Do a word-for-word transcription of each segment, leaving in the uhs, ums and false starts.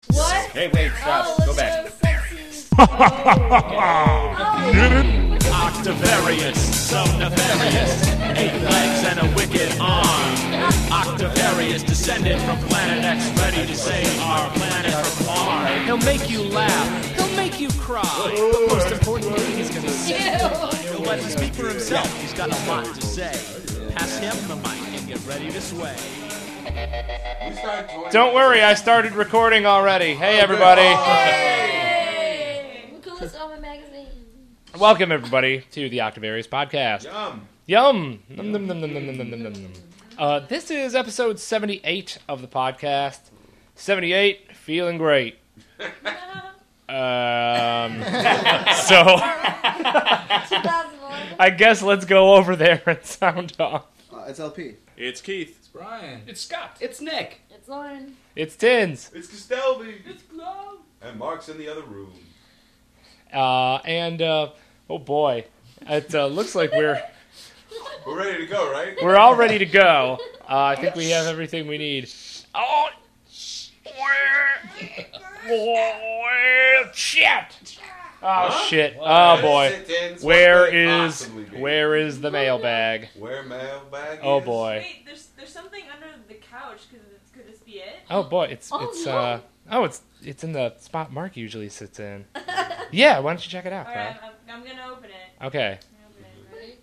What? Hey, wait, stop. Oh, Go back. so sexy. Oh. Get it? Octavarius, so nefarious, eight legs and a wicked arm. Octavarius, descended from planet X, ready to save our planet from harm. He'll make you laugh, he'll make you cry, but most importantly, he's gonna say, he'll let you speak for himself. He's got a lot to say. Pass him the mic and get ready to sway. Don't worry, I started recording already. Hey, everybody. Hey! Coolest Omen magazine. Welcome, everybody, to the Octavarius podcast. Yum. Yum. Nom, nom, nom, nom, nom, nom, nom, nom, nom. Uh, this is episode seventy-eight of the podcast. seventy-eight, feeling great. Um, so, two thousand one. I guess let's go over there and sound off. Uh, it's L P. It's Keith. It's Brian. It's Scott. It's Nick. It's Lauren. It's Tins. It's Castelby. It's Glow. And Mark's in the other room. Uh, and, uh, oh boy, it uh, looks like we're... We're ready to go, right? We're all ready to go. Uh, I think we have everything we need. Oh, where, where, shit! Oh Huh? shit! What? Oh boy, Sit-ins. where What could it is possibly be? where is the mailbag? Where mailbag Oh is? boy, Wait, there's there's something under the couch. Could this, could this be it? oh boy, it's Oh, it's no. uh oh it's it's in the spot Mark usually sits in. Yeah, why don't you check it out, All right, Cloud? I'm, I'm gonna open it. Okay. I'm gonna open it. Ready?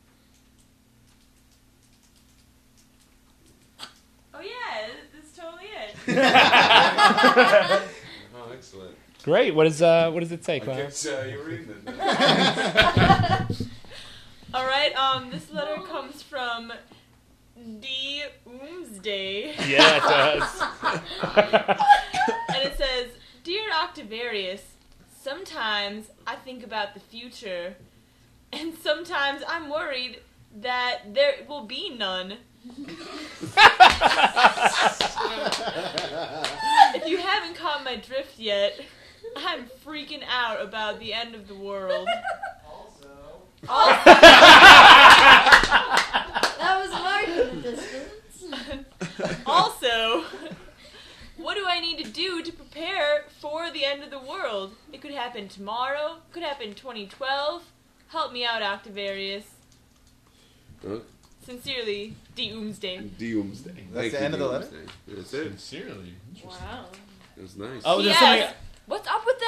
Oh yeah, this is totally it. Oh, excellent. Great. What is uh what does it say, I Cloud? guess uh, you're reading it. All right. Um, this letter comes from D. Oomsday, Yeah, it does. and it says, "Dear Octavarius, sometimes I think about the future, and sometimes I'm worried that there will be none. If you haven't caught my drift yet, I'm freaking out about the end of the world." Also. That was Mark in the distance. Also, what do I need to do to prepare for the end of the world? It could happen tomorrow, could happen twenty twelve. Help me out, Octavarius. Huh? Sincerely, D. Oomsday. Doomsday. That's Thank the you, end of the letter? Doomsday. That's it. Sincerely. Wow. That was nice. Oh, there's Yes. What's up with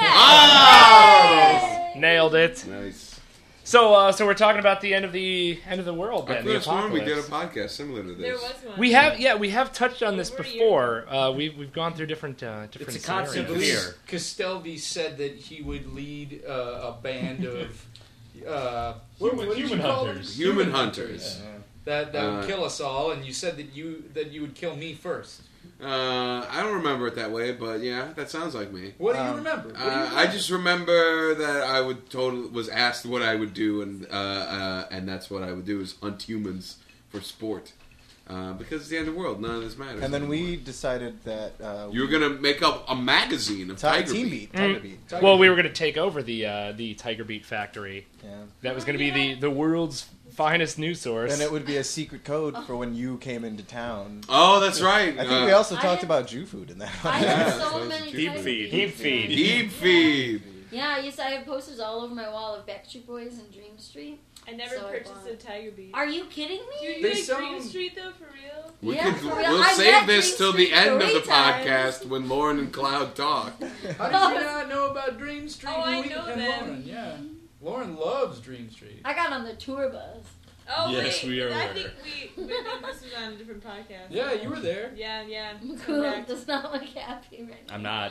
that? Hey! Nailed it. Nice. So uh so we're talking about the end of the end of the world I then. could The have sworn we did a apocalypse. podcast similar to There this. was one. We have, yeah, we have touched on this Over a year before. Uh, we've we've gone through different uh, different It's a constant scenarios. fear. Castelvi said that he would lead uh, a band of uh, what, what did you Human call hunters. them? Human hunters. that that would Uh, kill us all, and you said that you that you would kill me first. Uh, I don't remember it that way, but yeah, that sounds like me. What do you Um, remember? What do you Uh, remember? I just remember that I would total was asked what I would do, and uh, uh, and that's what I would do is hunt humans for sport, uh, because it's the end of the world. None of this matters. And then we anymore. decided that uh, You were gonna make up a magazine of Ti- Tiger Team Beat. Beat. Tiger Beat. Tiger Well, we Beat. were going to take over the uh, the Tiger Beat factory. Yeah. That was going to be the, the world's finest news source. And it would be a secret code for when you came into town. Oh, that's right. I think uh, we also I talked had- about Jew food in that one. I Yeah, have that so was many deep Tiger feed. Beats. Deep feed. Deep feed. Yeah, I used to, I have posters all over my wall of Backstreet Boys and Dream Street. I never So I purchased bought- a Tiger Beat. Are you kidding Do me? you They like sound- Dream Street though, for real? We Yeah, could, for real. we'll I save met this Dream till the Street end of three the times. podcast when Lauren and Cloud talk. How did you not know about Dream Street? Oh, I Louis know and them. Lauren? Yeah, Lauren loves Dream Street. I got on the tour bus. Oh Yes, wait, we are I aware. think we, we think this was on a different podcast. Yeah, you were there. Yeah, yeah. Cool. Correct. Does not look happy right now. I'm not.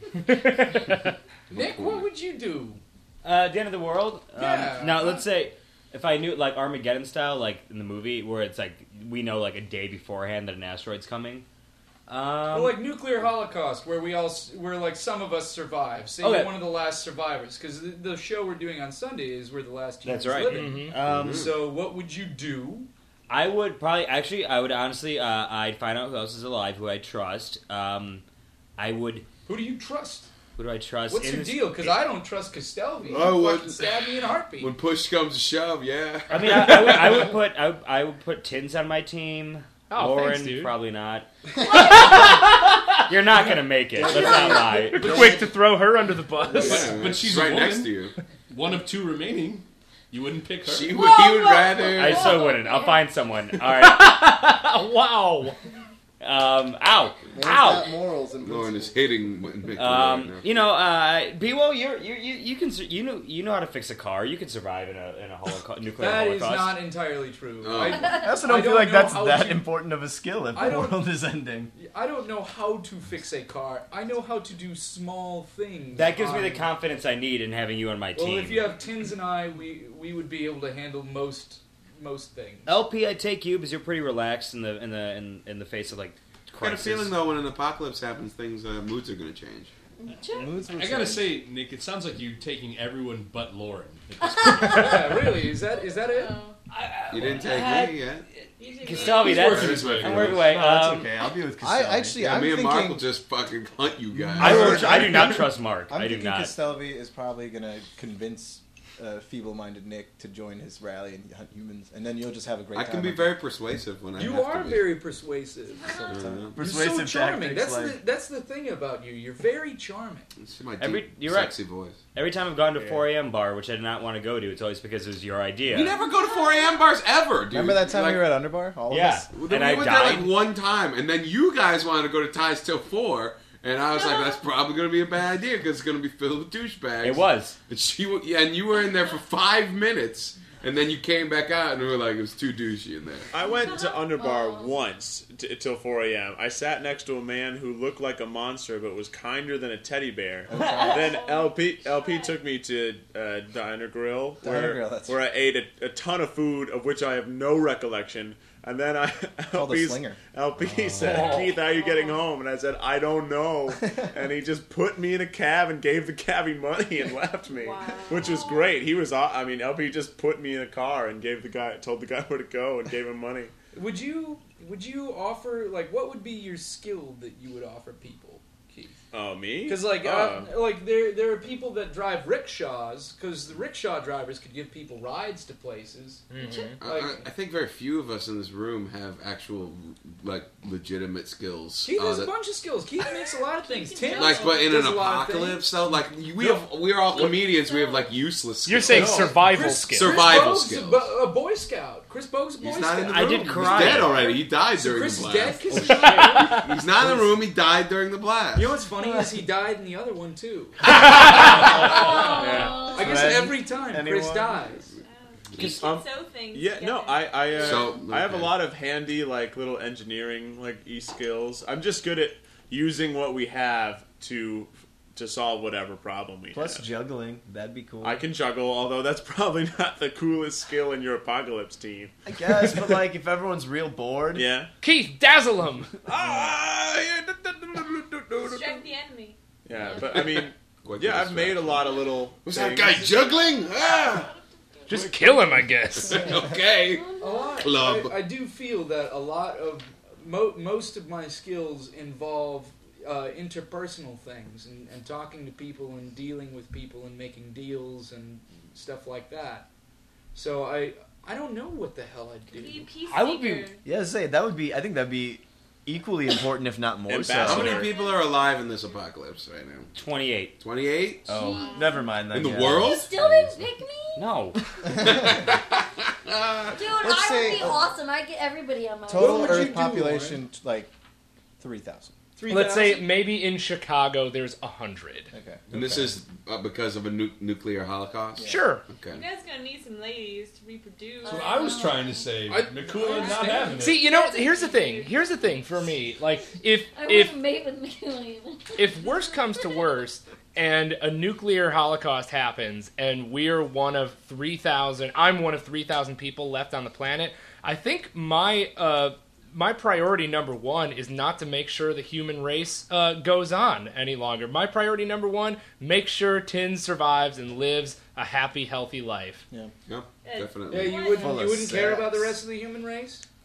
Nick, what would you do? Uh, the end of the world? Yeah. Um, now, let's say if I knew, like, Armageddon style, like in the movie, where it's like we know, like, a day beforehand that an asteroid's coming. Um, Well, like nuclear holocaust, where we all, s- where like some of us survive. Say Okay. you're one of the last survivors, because the, the show we're doing on Sunday is we're the last humans that's right. living. Mhm. Um, So, what would you do? I would probably actually. I would honestly. Uh, I'd find out who else is alive, who I trust. Um, I would. Who do you trust? Who do I trust? What's in your this- deal? Because I don't trust Castelvi. I He'll would- fucking stab me in a heartbeat. When push comes to shove, yeah. I mean, I, I, would, I would put. I would, I would put Tins on my team. Oh, Lauren, thanks, dude. probably not. You're not gonna make it. Let's not lie. Quick to throw her under the bus. Yeah, but she's right a next woman. to you. One of two remaining. You wouldn't pick her. She would. He would rather. I so wouldn't. I'll find someone. All right. Wow. Um. Ow. Man's Ow. got morals and Lauren is principles. hitting Mick Um, right now. you know, uh, B-Wo, you're, you're, you you can sur- you know you know how to fix a car. You can survive in a in a holocaust, nuclear That is holocaust. not entirely true. Oh. I, I also I don't feel don't like know that's how that to- important of a skill if I the don't- world is ending. I don't know how to fix a car. I know how to do small things. That gives me on- the confidence I need in having you on my Well, team. if you have Tins and I, we we would be able to handle most most things. L P, I take you because you're pretty relaxed in the in the in, in the face of like I got a crisis. feeling though, when an apocalypse happens, things uh, moods are going to change. Moods will I gotta change. say, Nick, it sounds like you're taking everyone but Lauren. Yeah, really? Is that is that it? You didn't take Uh, me yet. Castalvi, He's that's working his way I'm through working it. away. No, that's Um, okay. I'll be with I Costelli. actually, Yeah, I'm me and thinking. Mark will just fucking hunt you guys. I, will, I do not trust Mark. I'm I do thinking not. Castelvi is probably gonna convince uh, feeble-minded Nick to join his rally and hunt humans, and then you'll just have a great I time. can be on- very persuasive when I You have are to be. very persuasive. Uh, Persuasive You're so charming. tactics, That's like- the that's the thing about you. You're very charming. It's my deep, Every- you're right. sexy voice. Every time I've gone to four a.m. bar, which I did not want to go to, it's always because it was your idea. We never go to four a.m. bars ever, dude. Remember that time like, we were at Underbar? All Yeah. of us. we and I went there died. like one time, and then you guys wanted to go to Ties till four, and I was like, that's probably going to be a bad idea because it's going to be filled with douchebags. It was. And she, w- yeah, and you were in there for five minutes, and then you came back out, and we were like, it was too douchey in there. I went to Underbar once t- till four a.m. I sat next to a man who looked like a monster but was kinder than a teddy bear. Then L P L P took me to uh, Diner Grill, Diner where, Grill, that's where I ate a, a ton of food of which I have no recollection. And then I Called a LP's slinger. L P said, "Keith, how are you getting home?" And I said, "I don't know." And he just put me in a cab and gave the cabbie money and left me, Wow. which was great. He was, aw- I mean, L P just put me in a car and gave the guy, told the guy where to go and gave him money. Would you would you offer like what would be your skill that you would offer people, Keith? Oh, me? Because like Oh. uh, like there there are people that drive rickshaws because the rickshaw drivers could give people rides to places. I, I, I think very few of us in this room have actual, like, legitimate skills. Keith Uh, has a that- bunch of skills. Keith makes a lot of things. Tim like, but in an does a lot of things. apocalypse, though, like we have, we are all comedians. We have like useless. Skills. You're saying No. survival Chris- skills. Survival Chris Bogue's skills. A, bo- a Boy Scout. Chris Bogue's a Boy He's Scout. not in the I room. did He's karate. dead already. He died So during Chris the is dead blast. because he's dead. He's not in the room. He died during the blast. You know what's funny is he died in the other one too. Yeah. I guess Friend? every time Chris Anyone? dies. You can Um, sew things. Yeah, no, together. I I, uh, So, I have a okay. lot of handy like little engineering like e skills. I'm just good at using what we have to to solve whatever problem we Plus have. juggling. That'd be cool. I can juggle, although that's probably not the coolest skill in your apocalypse team. I guess, but like if everyone's real bored. Yeah. Keith, dazzle him. Ah, yeah. Distract the enemy. Yeah, but I mean, Quite yeah, good I've made a lot of little. Was that things. guy juggling? Ah, Just kill him, I guess. okay. A lot. Club. I, I do feel that a lot of mo- most of my skills involve uh, interpersonal things and, and talking to people and dealing with people and making deals and stuff like that. So I I don't know what the hell I'd Be a do. peacemaker. I would be. Yeah, say that would be. I think that'd be equally important, if not more so. How Ambassador. many people are alive in this apocalypse right now? twenty-eight. Twenty-eight Oh, never mind that. in the yeah. You world. still didn't pick me? No. Dude, Let's I say, would be uh, awesome. I get everybody on my Total What would you Earth do, population, t- like three thousand. Let's say maybe in Chicago there's a hundred. Okay. And this is uh, because of a nu- nuclear holocaust. Sure. Okay. You guys gonna need some ladies to reproduce. So I was trying to say, I- Mikula I not having it. See, you know, here's the thing. Here's the thing for me. Like, if I if wouldn't mate with me. if worst comes to worst, and a nuclear holocaust happens, and we're one of three thousand, I'm one of three thousand people left on the planet. I think my uh, my priority number one is not to make sure the human race uh, goes on any longer. My priority number one: make sure Tin survives and lives a happy, healthy life. Yeah, Uh, definitely. Yeah, you wouldn't Full you of wouldn't care about the sex. rest of the human race.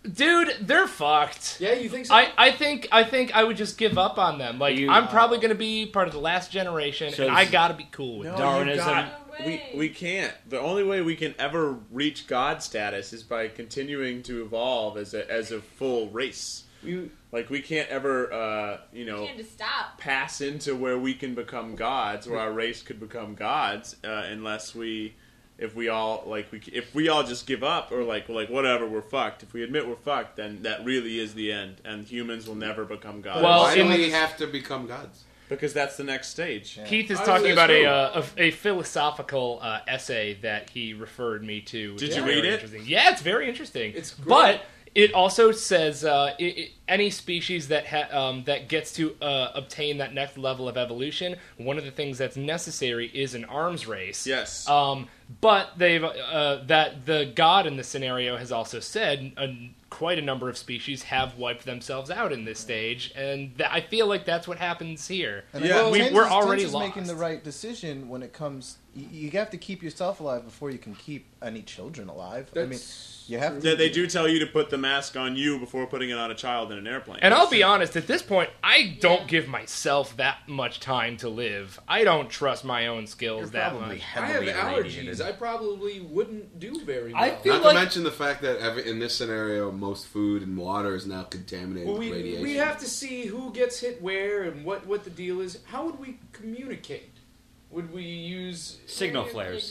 Dude, they're fucked. Yeah, you think so? I, I think I think I would just give up on them. Like You- I'm probably going to be part of the last generation, So and I it's- gotta be cool with No, it. you Darwinism. got- we we can't. The only way we can ever reach God status is by continuing to evolve as a as a full race. You, Like we can't ever, uh, you You know, can't just stop. pass into where we can become gods, where our race could become gods, uh, unless we, if we all like we if we all just give up or like we're like whatever, we're fucked. If we admit we're fucked, then that really is the end, and humans will never become gods. Well, Why do in we the- have to become gods? because that's the next stage. Yeah. Keith is I talking was- about a, true. uh, a a philosophical uh, essay that he referred me to. Did It's you very read it? interesting. Yeah, it's very interesting. It's great. But it also says uh, i i any species that ha- um, that gets to uh, obtain that next level of evolution, one of the things that's necessary is an arms race. Yes. Um, but they've uh, that the god in the scenario has also said uh, quite a number of species have wiped themselves out in this stage, and th- I feel like that's what happens here. And Yeah. I think We- Tenz we're is- already Tenz is lost. making the right decision when it comes. You, you have to keep yourself alive before you can keep any children alive. I mean, That's you have to. They, they do tell you to put the mask on you before putting it on a child in an airplane. And I'll be honest, at this point, I don't give myself that much time to live. I don't trust my own skills You're that probably much. I have heavily allergies. irradiated. I probably wouldn't do very well. I feel Not like to mention the fact that every, in this scenario, most food and water is now contaminated Well, with we radiation. we have to see who gets hit where and what, what the deal is. How would we communicate? Would we use signal flares.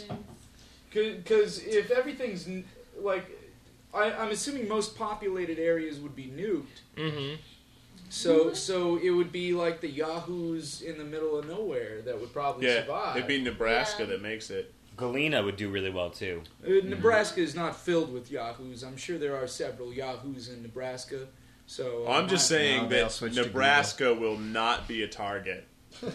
Because if everything's n- like, I, I'm assuming most populated areas would be nuked. Mm-hmm. So so it would be like the yahoos in the middle of nowhere that would probably yeah, survive. it'd be Nebraska Yeah. that makes it. Galena would do really well too. Uh, Nebraska is not filled with yahoos. I'm sure there are several yahoos in Nebraska. So uh, I'm just my- saying No, they'll that switch to Nebraska will not be a target.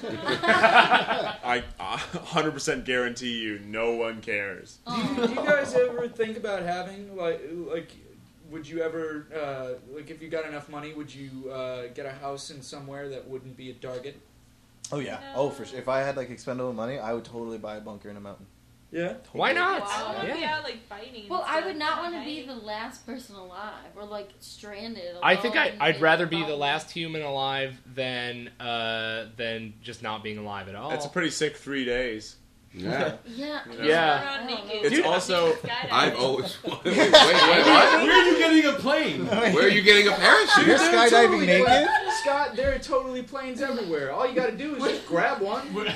I I one hundred percent guarantee you, no one cares. Do you, do you guys ever think about having like like? Would you ever uh, like if you got enough money? Would you uh, get a house in somewhere that wouldn't be a target? Oh yeah. Oh for sure. If I had like expendable money, I would totally buy a bunker in a mountain. Yeah. Why not? I don't want to be Yeah. out like fighting. and Well, I stuff, would not and want to be hiding. the last person alive or like stranded. I think I, alone I'd in rather a be the mountain. last human alive than uh, than just not being alive at all. That's a pretty sick three days. Yeah. Yeah. You know? Yeah. Around naked. It's Dude, also- skydiving. I've always wanted. Wait, wait, wait, what? Where are you getting a plane? Where are you getting a parachute? You're There are skydiving totally naked? pla- Scott, there are totally planes everywhere. All you got to do is just grab one. The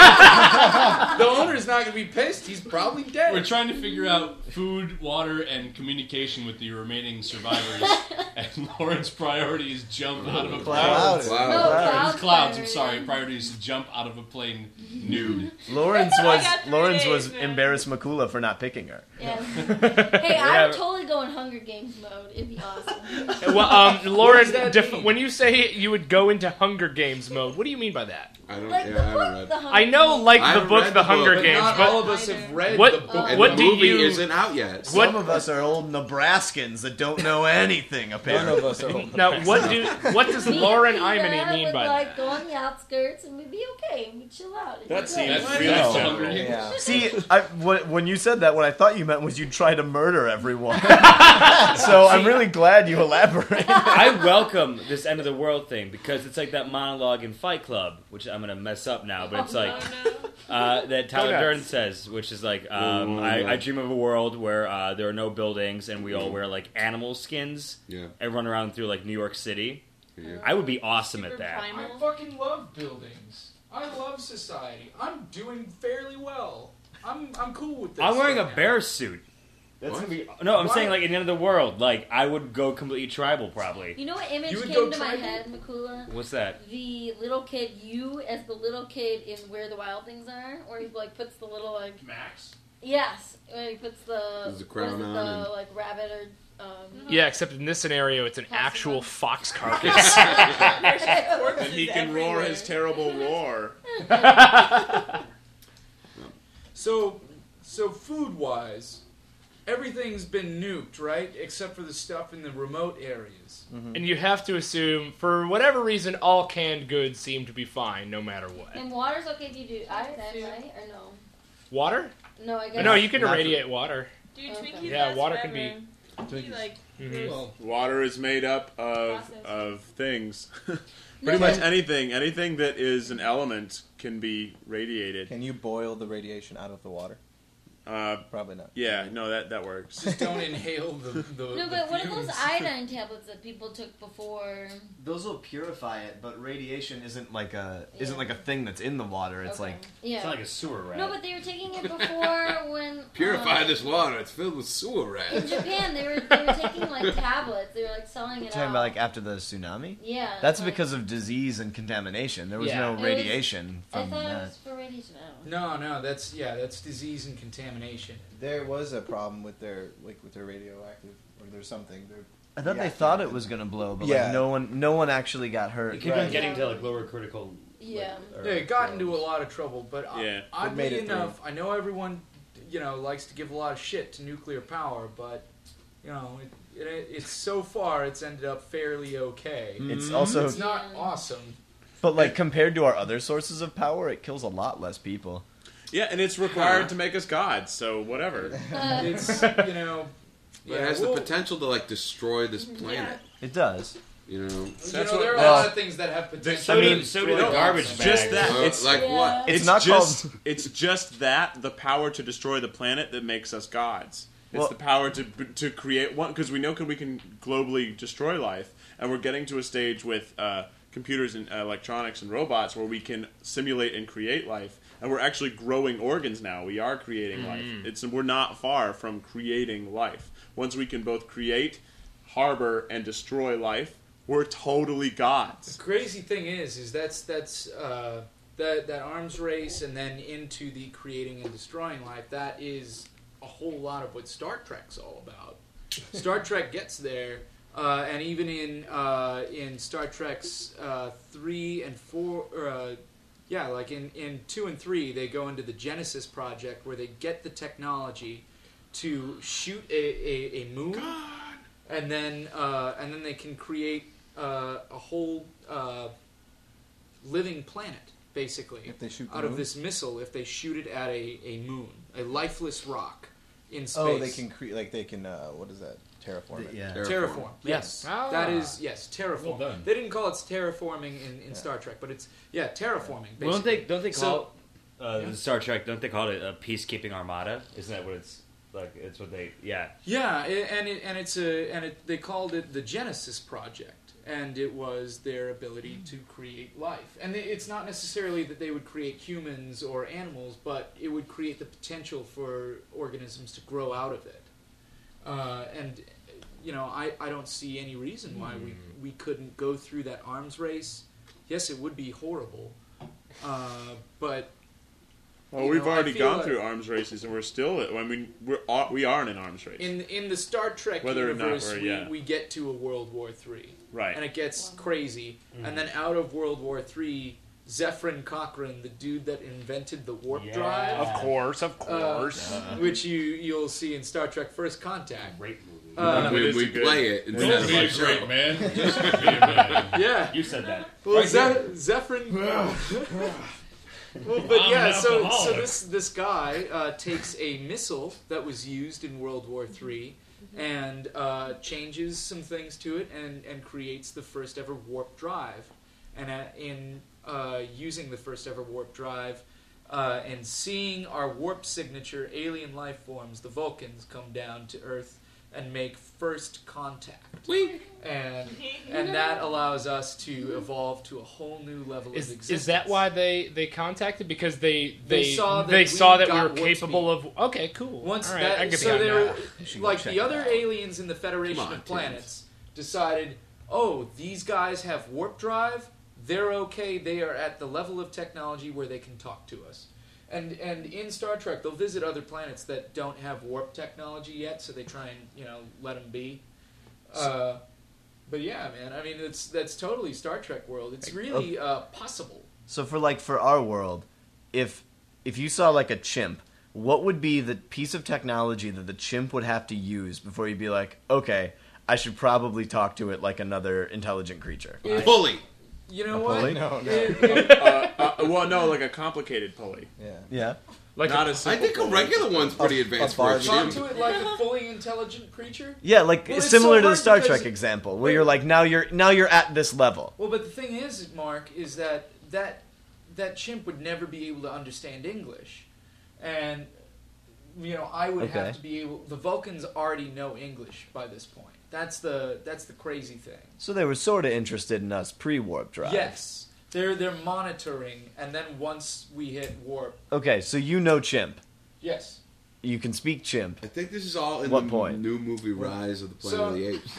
owner's not going to be pissed. He's probably dead. We're trying to figure out food, water, and communication with the remaining survivors. And Lauren's priority is jump out of a plane. Clouds. No, Wow. clouds. It's clouds. I'm priority. sorry. Priority is to jump out of a plane nude. Lawrence I was got three Lawrence days, was man. embarrassed Makula for not picking her. Yes. Hey, I Yeah. would totally go in Hunger Games mode. It'd be awesome. Well, um, Lauren, does that def- mean? when you say you would go into Hunger Games mode, what do you mean by that? I don't. Like Yeah, the I haven't book, read. the Hunger I know, like I the haven't book, read The the Hunger book, but Games, not but all of us have read What- the book. And what the do movie you- isn't out yet. What- Some of us are old Nebraskans that don't know anything. None Apparently, of us are old. now what do what does Me and Lauren Peter Imony mean would, by like, that? go on the outskirts and we'd be okay. We'd chill out. It'd That be seems great. really No. general. Yeah. See, I, wh- when you said that, what I thought you meant was you'd try to murder everyone. So I'm really glad you elaborated. I welcome this end of the world thing because it's like that monologue in Fight Club, which I'm gonna mess up now, but it's Oh, like Oh, no. uh, that Tyler nuts. Durden says, which is like, um, Ooh, I, yeah. I dream of a world where uh, there are no buildings and we all wear like animal skins Yeah. and run around through like New York City. Yeah. I would be awesome at Super that. I primal. fucking love buildings. I love society. I'm doing fairly well. I'm I'm cool with this. I'm wearing a right now. bear suit. That's What? gonna be no. I'm Why? saying like in the end of the world, like I would go completely tribal probably. You know what image You would came go to my tribal? head, Makula? What's that? The little kid, you as the little kid in Where the Wild Things Are, where he like puts the little like Max. yes, where he puts the Does the what crown is it, on the and- like rabbit or um. Yeah, except in this scenario, it's an Possible. actual fox carcass. There's just corpses And he can roar everywhere. his terrible roar. So so food wise, everything's been nuked, right? Except for the stuff in the remote areas. And you have to assume, for whatever reason, all canned goods seem to be fine, no matter what. And water's okay if you do iodine, right? Or no? Water? No, I guess. No, you can Not for- irradiate water. Dude, Okay. Twinkies Yeah, last water can forever. be- He, like, Mhm. Well, water is made up of Process. of things. No, Pretty much but- anything, anything that is an element can be radiated. Can you boil the radiation out of the water? Uh, Probably not. yeah, no, that that works. Just don't inhale the, the No, the but what are fumes. those iodine tablets that people took before? Those will purify it, but radiation isn't like a Yeah. isn't like a thing that's in the water. It's Okay. like Yeah. It's not like a sewer rat. No, but they were taking it before when Purify um, this water. It's filled with sewer in rats. Japan. They were they were taking like tablets. They were like selling it talking out. about like after the tsunami. Yeah, That's like- because of disease and contamination. There was Yeah. no It was- radiation I from thought that. it was for radiation. I don't know. No, no, that's yeah, that's disease and contamination. There was a problem with their like with their radioactive or there's something. Their I thought they reactor thought it active- was gonna blow, but Yeah. like no one, no one actually got hurt. It kept Right. on getting to like lower critical. Yeah. Like, Yeah, it got into a lot of trouble, but o- Yeah. oddly made it enough, I know everyone, you know, likes to give a lot of shit to nuclear power, but you know, it, it, it's so far it's ended up fairly okay. It's also, It's not Yeah. awesome. but like compared to our other sources of power, it kills a lot less people. Yeah, and it's required to make us gods, so whatever. Uh, It's you know, But yeah, it has we'll- the potential to like destroy this planet. It does. You know, You That's know, there are what- a uh, lot of things that have potential. so to do- so do destroy the us. garbage bags. Just that. Uh, It's like Yeah. what? It's It's, not just called- it's just that the power to destroy the planet that makes us gods. It's Well- the power to to create one because we know can we can globally destroy life, and we're getting to a stage with uh, computers and uh, electronics and robots where we can simulate and create life, and we're actually growing organs now. We are creating life. It's we're not far from creating life. Once we can both create, harbor, and destroy life, we're totally gods. The crazy thing is, is that's that's uh, that that arms race, and then into the creating and destroying life. That is a whole lot of what Star Trek's all about. Star Trek gets there, uh, and even in uh, in Star Trek's uh, three and four, or, uh, yeah, like in in two and three, they go into the Genesis project where they get the technology to shoot a, a, a moon, and then uh, and then they can create uh, a whole uh, living planet, basically, If they shoot the out of moon? this missile. If they shoot it at a, a moon, a lifeless rock in space. Oh, they can create like they can. Uh, what is that? Terraform it. Yeah. Terraform. Yes, Ah. that is yes. Terraform. Well done. They didn't call it terraforming in, in Yeah. Star Trek, but it's yeah terraforming. Basically. Well, don't they don't they So- call uh, Yeah. the Star Trek? Don't they call it a peacekeeping armada? Isn't that what it's like? It's what they yeah. Yeah, it, and it, and it's a and it, they called it the Genesis Project, and it was their ability to create life. And it- it's not necessarily that they would create humans or animals, but it would create the potential for organisms to grow out of it. Uh, and you know, I, I don't see any reason why we we couldn't go through that arms race. Yes, it would be horrible, uh, but Well, You we've know, I already feel gone like- through arms races, and we're still. I mean, we're all- we are in an arms race, in in the Star Trek Whether or not universe, we're- we, yeah. we get to a World War Three. right? And it gets crazy. And then out of World War Three, Zephyrin Cochrane, the dude that invented the warp Yeah. drive, Of course, of uh, course. which you you'll see in Star Trek First Contact. Great movie. Uh, It we is we a good- play it instead Don't of be our a show. great man. Just be a man. Yeah. You said that. Well, Right Ze- Zephyrin. Well, but I'm yeah, an so so alcoholic. this this guy uh, takes a missile that was used in World War Three and uh, changes some things to it and, and creates the first ever warp drive. And uh, in uh, using the first ever warp drive uh, and seeing our warp signature alien life forms, the Vulcans, come down to Earth and make first contact. And and that allows us to evolve to a whole new level Is, of existence. is that why they, they contacted? Because they they, They saw that they we saw that we got were warp capable of. Okay, cool. Once All right, that, I get so behind they that. were You should go like check the it other out. aliens in the Federation Come on, of Planets decided, oh, these guys have warp drive. They're okay. They are at the level of technology where they can talk to us. And and in Star Trek, they'll visit other planets that don't have warp technology yet, so they try and you know let them be. Uh, but yeah, man. I mean, it's that's totally Star Trek world. It's really uh, possible. So for like for our world, if if you saw like a chimp, what would be the piece of technology that the chimp would have to use before you'd be like, okay, I should probably talk to it like another intelligent creature? If- Bully. You know A what? pulley? No, no. It- it- uh, uh, well, no, like a complicated pulley. Yeah. Yeah. Like Not a- a I simple think a pulley. regular one's pretty A- advanced a for a barge. Talk chimp. to it like a fully intelligent creature. Yeah, like Well, it's similar so to the hard Star because- Trek example, where you're like now you're now you're at this level. Well, but the thing is, Mark, is that that that chimp would never be able to understand English, and you know I would Okay. have to be able. The Vulcans already know English by this point. That's the that's the crazy thing. So they were sort of interested in us pre-warp drive. Yes, they're they're monitoring, and then once we hit warp, Okay, so you know chimp. yes. You can speak chimp. I think this is all in What the point? new movie Rise of the Planet So- of the Apes.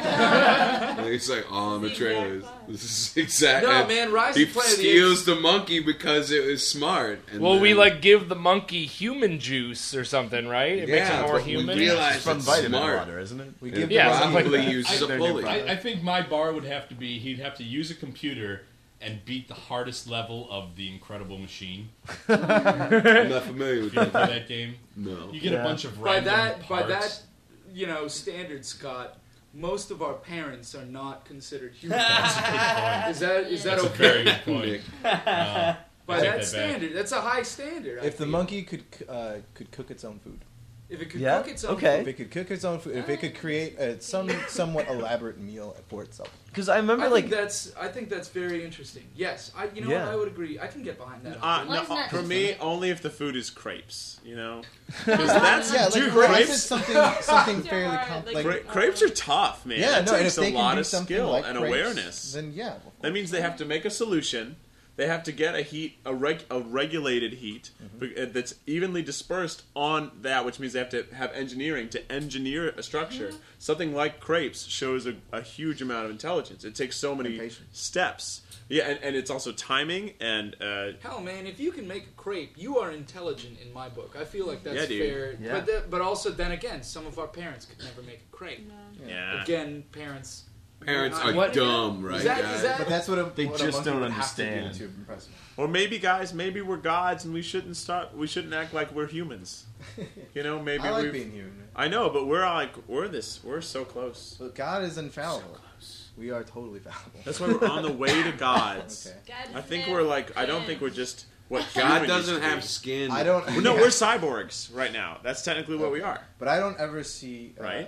I think it's like all in the It's the exact trailers. plot. This is exact. No, and man, Rise He of the Planet of the steals the monkey because it was smart. And Well, we then- like give the monkey human juice or something, right? It makes Yeah, it more but we human. realize- It's from it's vitamin smart. water, isn't it? We Yeah, give Yeah, the something like probably that. uses a They're bully. new I, I think my bar would have to be he'd have to use a computer and beat the hardest level of the Incredible Machine. I'm not familiar with You ever play that. that game? No. You get Yeah. a bunch of By random that by parts. that you know standard, Scott. Most of our parents are not considered human. That's a good point. Is that is that That's a okay? very good point. Nick. Uh, By I take that that back. standard, that's a high standard. I If the feel. monkey could c- uh, could cook its own food, if it could Yeah, cook its own okay. if food, it could cook its own food, if it could create a some somewhat elaborate meal for itself. Because I remember I like think that's I think that's very interesting. Yes, I you know Yeah. what, I would agree. I can get behind that. Uh, Well, it's no, not- for me, only if the food is crepes. You know, because that's Yeah, like dude, crepes is crepes. something something They're fairly hard, complex. like- Cra- crepes are tough, man. Yeah, it no, and if takes they a can lot do of something skill like and crepes, awareness. then yeah. of That course. means they have to make a solution. They have to get a heat, a, reg, a regulated heat Mm-hmm. uh, that's evenly dispersed on that, which means they have to have engineering to engineer a structure. Mm-hmm. Something like crepes shows a, a huge amount of intelligence. It takes so many And patience. steps. Yeah, and, and it's also timing and uh, Hell, man, if you can make a crepe, you are intelligent in my book. I feel like that's Yeah, dude. fair. Yeah. But that, but also then again, some of our parents could never make a crepe. yeah. Again, parents. Parents I- are what- dumb, right, Is that, guys? is that, But that's what a, They what just a monkey don't would have to do understand. to impress me. Or maybe, guys, maybe we're gods and we shouldn't start. We shouldn't act like we're humans. You know, maybe I like we've- being human. I know, but we're like we're this. We're so close. But God is infallible. We are totally fallible. That's why we're on the way to gods. Okay. God I think is we're like. I don't man. think we're just what God human doesn't used to have be. skin. I don't. Well, no, we're cyborgs right now. That's technically what we are, But I don't ever see. Uh, right?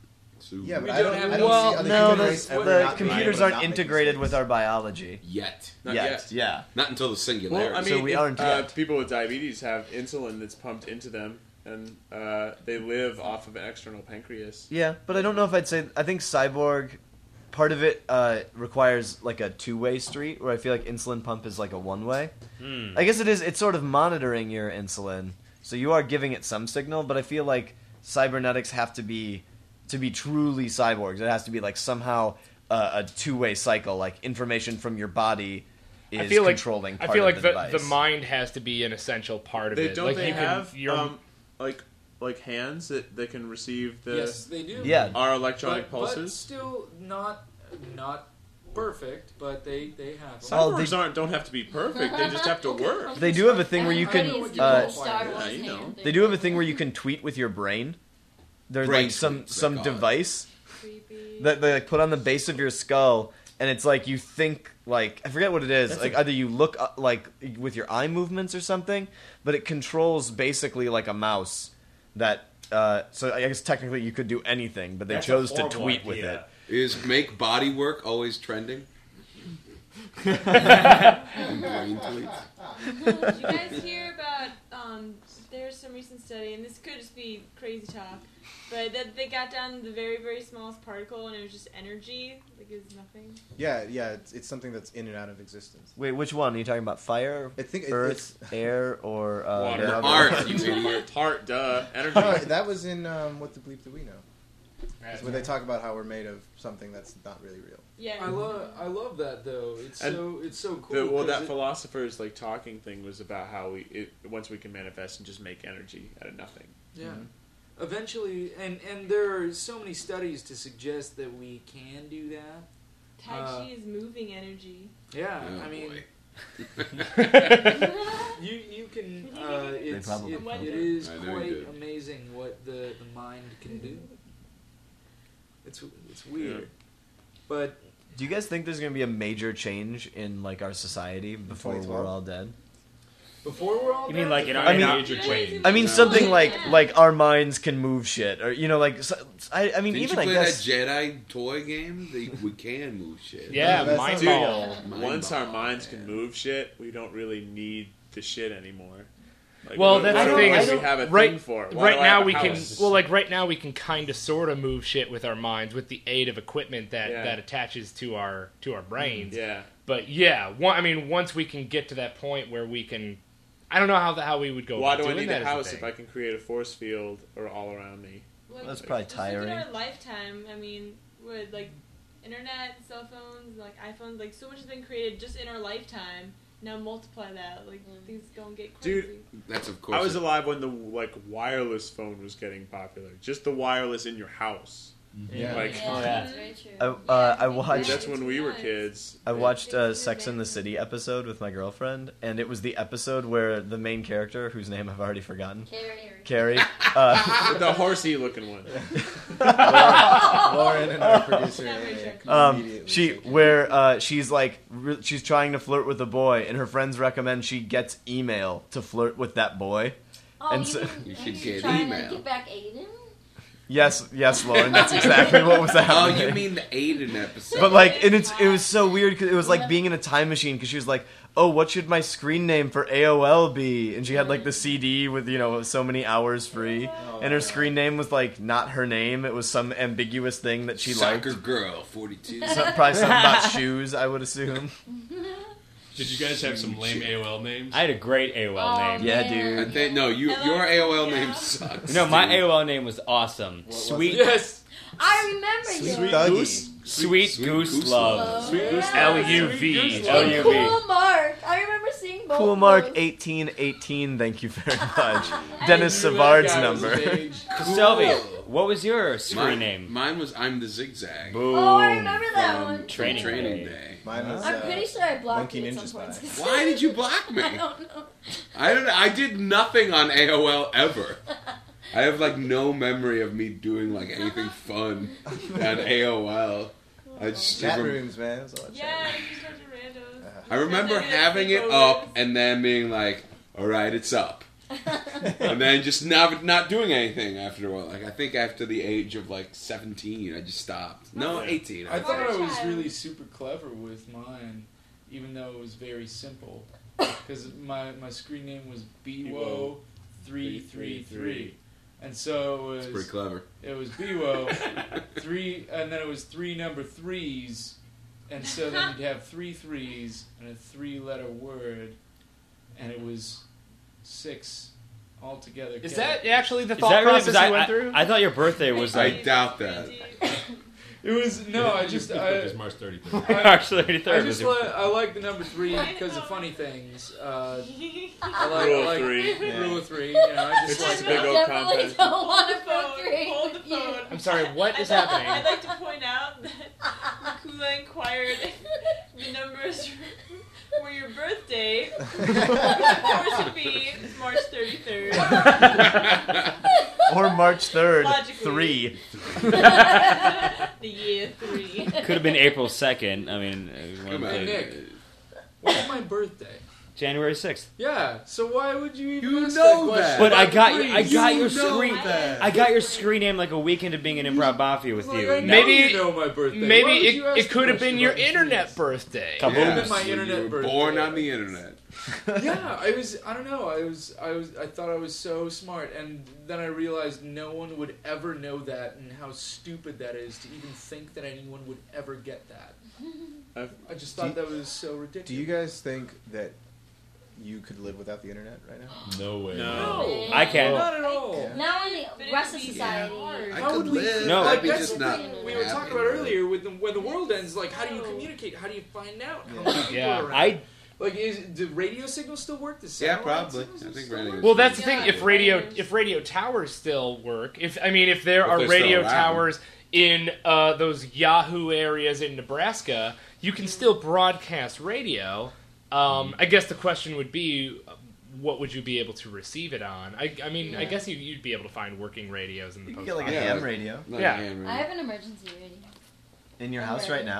Yeah, We but I don't don't. have I don't well, see other no, human the, race ever the not being computers able to aren't not make integrated mistakes. with our biology Yet. Not yet. yet. Yeah. Not until the singularity. Well, I So mean, we if, aren't uh, yet. people with diabetes have insulin that's pumped into them, and uh, they live off of an external pancreas. Yeah, but I don't know if I'd say. I think cyborg, part of it uh, requires like a two-way street, where I feel like insulin pump is like a one-way. Hmm. I guess it is. It's sort of monitoring your insulin, so you are giving it some signal. But I feel like cybernetics have to be to be truly cyborgs. It has to be like somehow uh, a two-way cycle, like information from your body is I feel like controlling. I part feel of like the, the, device. the mind has to be an essential part of They it. don't like they you can, have you're- um, like like hands that, that can receive the Yes, they do. Yeah. our electronic but, but pulses. still not not perfect, but they they have. them. Oh, Cyborgs they- aren't don't have to be perfect. They just have to work. They do have a thing where you can. Everybody's Uh, doing Star Wars Yeah, you know. hand. They do have a thing where you can tweet with your brain. There's Brain like some tweets, they some call it. device Creepy. that they like put on the base of your skull, and it's like you think like I forget what it is. That's like a- either you look up, like with your eye movements or something, but it controls basically like a mouse. That uh, so I guess technically you could do anything, but they That's a chose to horrible tweet with idea. it. Is make body work always trending? Brain tweets. Did you guys hear about? Um, there's some recent study, and this could just be crazy talk, but that they got down to the very, very smallest particle, and it was just energy, like it was nothing. Yeah, yeah, it's, it's something that's in and out of existence. Wait, which one are you talking about? Fire, I think it- Earth, air, or uh, Water. the other Art, one? you idiot. Heart, heart, duh, energy. No, that was in um, What the Bleep Do We Know? It's where they talk about how we're made of something that's not really real. Yeah. I love I love that though. It's And so it's so cool. The, well, 'cause that it- philosopher's like talking thing was about how we it, once we can manifest and just make energy out of nothing. Yeah. Eventually, and and there are so many studies to suggest that we can do that. Tai uh, Chi is moving energy. Yeah, Oh, I mean, boy. you you can. Uh, it's probably it, can. it is I know you quite did. amazing what the, the mind can do. It's it's weird, but Do you guys think there's going to be a major change in like our society before twenty we're twelve? all dead? Before we're all You mean dead? like in our, I in mean- our Major change. I mean, No. something like Yeah. like our minds can move shit, or you know, like so, I, I mean, Didn't even you I play guess that Jedi toy game? They, we can move shit. Yeah, That's mind not ball. Mind Once our ball, minds man. can move shit, we don't really need the shit anymore. Like, Well, what- that's what the do thing we is- have a right- thing for? Why Right do I have now a we can house? well, like right now we can kind of sort of move shit with our minds with the aid of equipment that, Yeah. that attaches to our to our brains. Yeah. But yeah, one, I mean, once we can get to that point where we can, I don't know how the, how we would go. Why about do I doing need that a as house thing. if I can create a force field or all around me? Like, that's probably just look at tiring. our lifetime. I mean, with like internet, cell phones, like iPhones, like so much has been created just in our lifetime. Now multiply that, like Mm. things gonna get crazy. Dude, That's of course. I was it- alive when the like wireless phone was getting popular. Just the wireless in your house. Yeah. Like, Yeah, Oh, yeah. that's very true. I, uh, Yeah, I dude, watched that's when we were Nice. kids. I watched Yeah. a Sex and the City episode with my girlfriend, and it was the episode where the main character, whose name I've already forgotten, Carrie. Carrie, uh, The horsey looking one. Lauren and our producer. Not very Nick sure. um, immediately she took it. where uh, she's like re- she's trying to flirt with a boy, and her friends recommend she gets email to flirt with that boy. Oh, And you, so- mean, You are should you get trying email. to get back Aiden? Yes, yes, Lauren, that's exactly what was Oh, happening. you mean the Aiden episode? But like, and it's it was so weird because it was like being in a time machine because she was like, "Oh, what should my screen name for A O L be?" And she had like the C D with you know so many hours free, and her screen name was like not her name; it was some ambiguous thing that she Soccer liked. girl, forty-two. So- probably something about shoes, I would assume. Did you guys have some lame A O L names? I had a great A O L Oh, name. Yeah, man. I dude. think no, you Hello, your A O L yeah. name sucks. No, my dude. A O L name was awesome. was Sweet, Yes. I remember Sweet you. Dougie. Goose? sweet, Sweet goose, Goose love. Love. Sweet Goose Yeah. L U V. Goose L And U V. Cool Mark. I remember seeing both. Cool of Mark those. eighteen eighteen. Thank you very much. Dennis Knew that Savard's guy was number. his age. Sylvia, what was your screen Mine, name? mine was I'm the Zigzag. Boom. Oh, I remember that From, one. from Training Training Day. Day. Mine was, I'm uh, pretty sure I blocked Monkey you at Ninja some point. Spy. Why did you block me? I don't know. I don't. I did nothing on A O L ever. I have like no memory of me doing like anything fun on A O L. I just Chat rem- rooms, man. That's all I Yeah, just a bunch of randos. I remember Sometimes having it sleepovers. up and then being like, "All right, it's up," and then just not not doing anything after a while. Like I think after the age of like seventeen, I just stopped. No, eighteen. I thought I was Child. really super clever with mine, even though it was very simple. Because my, my screen name was B W O three three three. And so it It's was, pretty clever. it was B W O three, and then it was three number threes. And so then you'd have three threes and a three letter word, and it was six altogether. Is that actually the Is thought that really? process Because you I, went I, through? I thought your birthday was I like doubt that. It was no, I just Your I, birthday's March thirty-third. March I thirty-third. just li- I like the number three because of funny things. Uh, I like, Rule I of like three. Rule of three. You know, I just It's like just a big I old definitely compound. don't want to Hold the phone, procreate hold with the you. phone. I'm sorry, what is I'd, happening? I'd like to point out that Kula inquired the numbers for your birthday. Yours should be March thirty-third. Or March third, Logically. three. The year three. Could have been April second. I mean, uh, Come one on, thing- Nick. When's my birthday? January sixth. Yeah, so why would you even You ask know that question? that. But I About got the you. I threes? got You your know screen. that. I got your screen name like a week into being an improv mafia with Like, I you. know Maybe- you know my birthday. Why Maybe would it, you ask it the could have question been your about the internet threes? birthday. Kaboom. It would've been my Yes, internet you were birthday. born on the internet. Yeah, I was. I don't know. I was. I was. I thought I was so smart, and then I realized no one would ever know that, and how stupid that is to even think that anyone would ever get that. I've- I just Do thought you- that was so ridiculous. Do you guys think that you could live without the internet right now? No way. No, I can. not at all. Yeah. Now in But the it rest would of be society. hard. I How could would we? live. No. I'd like, be that's just the not. thing we were talking happy. about earlier. With the, when the world ends, like, how do you communicate? How do you find out how many people Yeah, are around? I Like, is do radio signals still work? The Yeah, satellite probably. signals I think still radio- work? Well, that's the thing. Yeah. If radio, if radio towers still work, if I mean, if there If are they're radio still around. towers in uh, those Yahoo areas in Nebraska, you can still broadcast radio. Um, I guess the question would be, what would you be able to receive it on? I, I mean, I Yeah. guess you, you'd be able to find working radios in the You can post. get like a Yeah. ham radio Not Yeah. hand I have an emergency radio. in your I'm house ready. right now.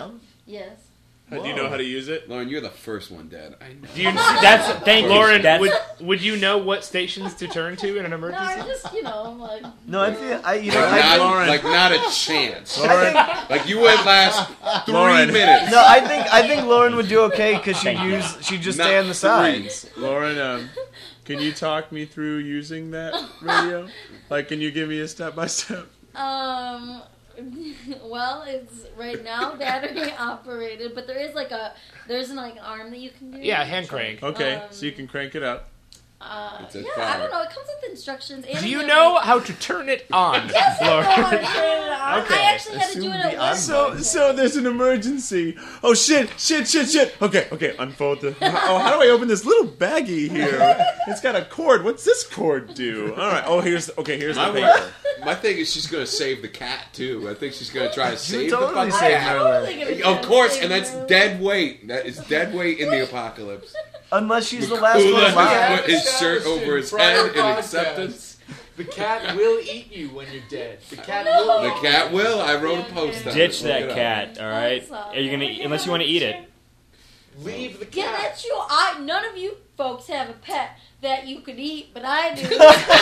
Yes. How do you know how to use it? Lauren, you're the first one, Dad. I know. Do you, that's thank you. Lauren, Lauren, would, would you know what stations to turn to in an No, emergency? I just, you know, I'm like. No, I feel I you know Like, I not, Lauren. like not a chance. Lauren, Like you wouldn't last three Lauren. minutes. no, I think I think Lauren would do okay because she'd use she'd just Not stay on the three. sides. Lauren, um, can you talk me through using that radio? Like, can you give me a step by step? Um. Well, it's right now battery operated, but there is like a there's an like arm that you can do. Yeah, hand crank. Okay, Um, so you can crank it up. Uh, It's a yeah, car. I don't know. It comes with instructions. And Do you there's, know like- how to turn it on, Yes, I know how to Lauren? turn it on. Okay. I actually had to do it at work. So, so there's an emergency. Oh shit, shit, shit, shit. Okay, okay, unfold the. Oh, how do I open this little baggie here? It's got a cord. What's this cord do? All right. Oh, here's okay. Here's the My, paper. my thing is she's gonna save the cat too. I think she's gonna try to save totally the fucking save cat. Merlin. Of course, and that's dead weight. That is dead weight in the apocalypse. Unless she's the last Makula one has alive. put his shirt over his head in acceptance. The cat will eat you when you're dead. The cat will. The cat will. I wrote a post on it. Ditch Look it that up. cat. All right. Are you gonna unless you want to eat it? Leave the Yeah, cat. that's true. I none of you folks have a pet that you could eat, but I do.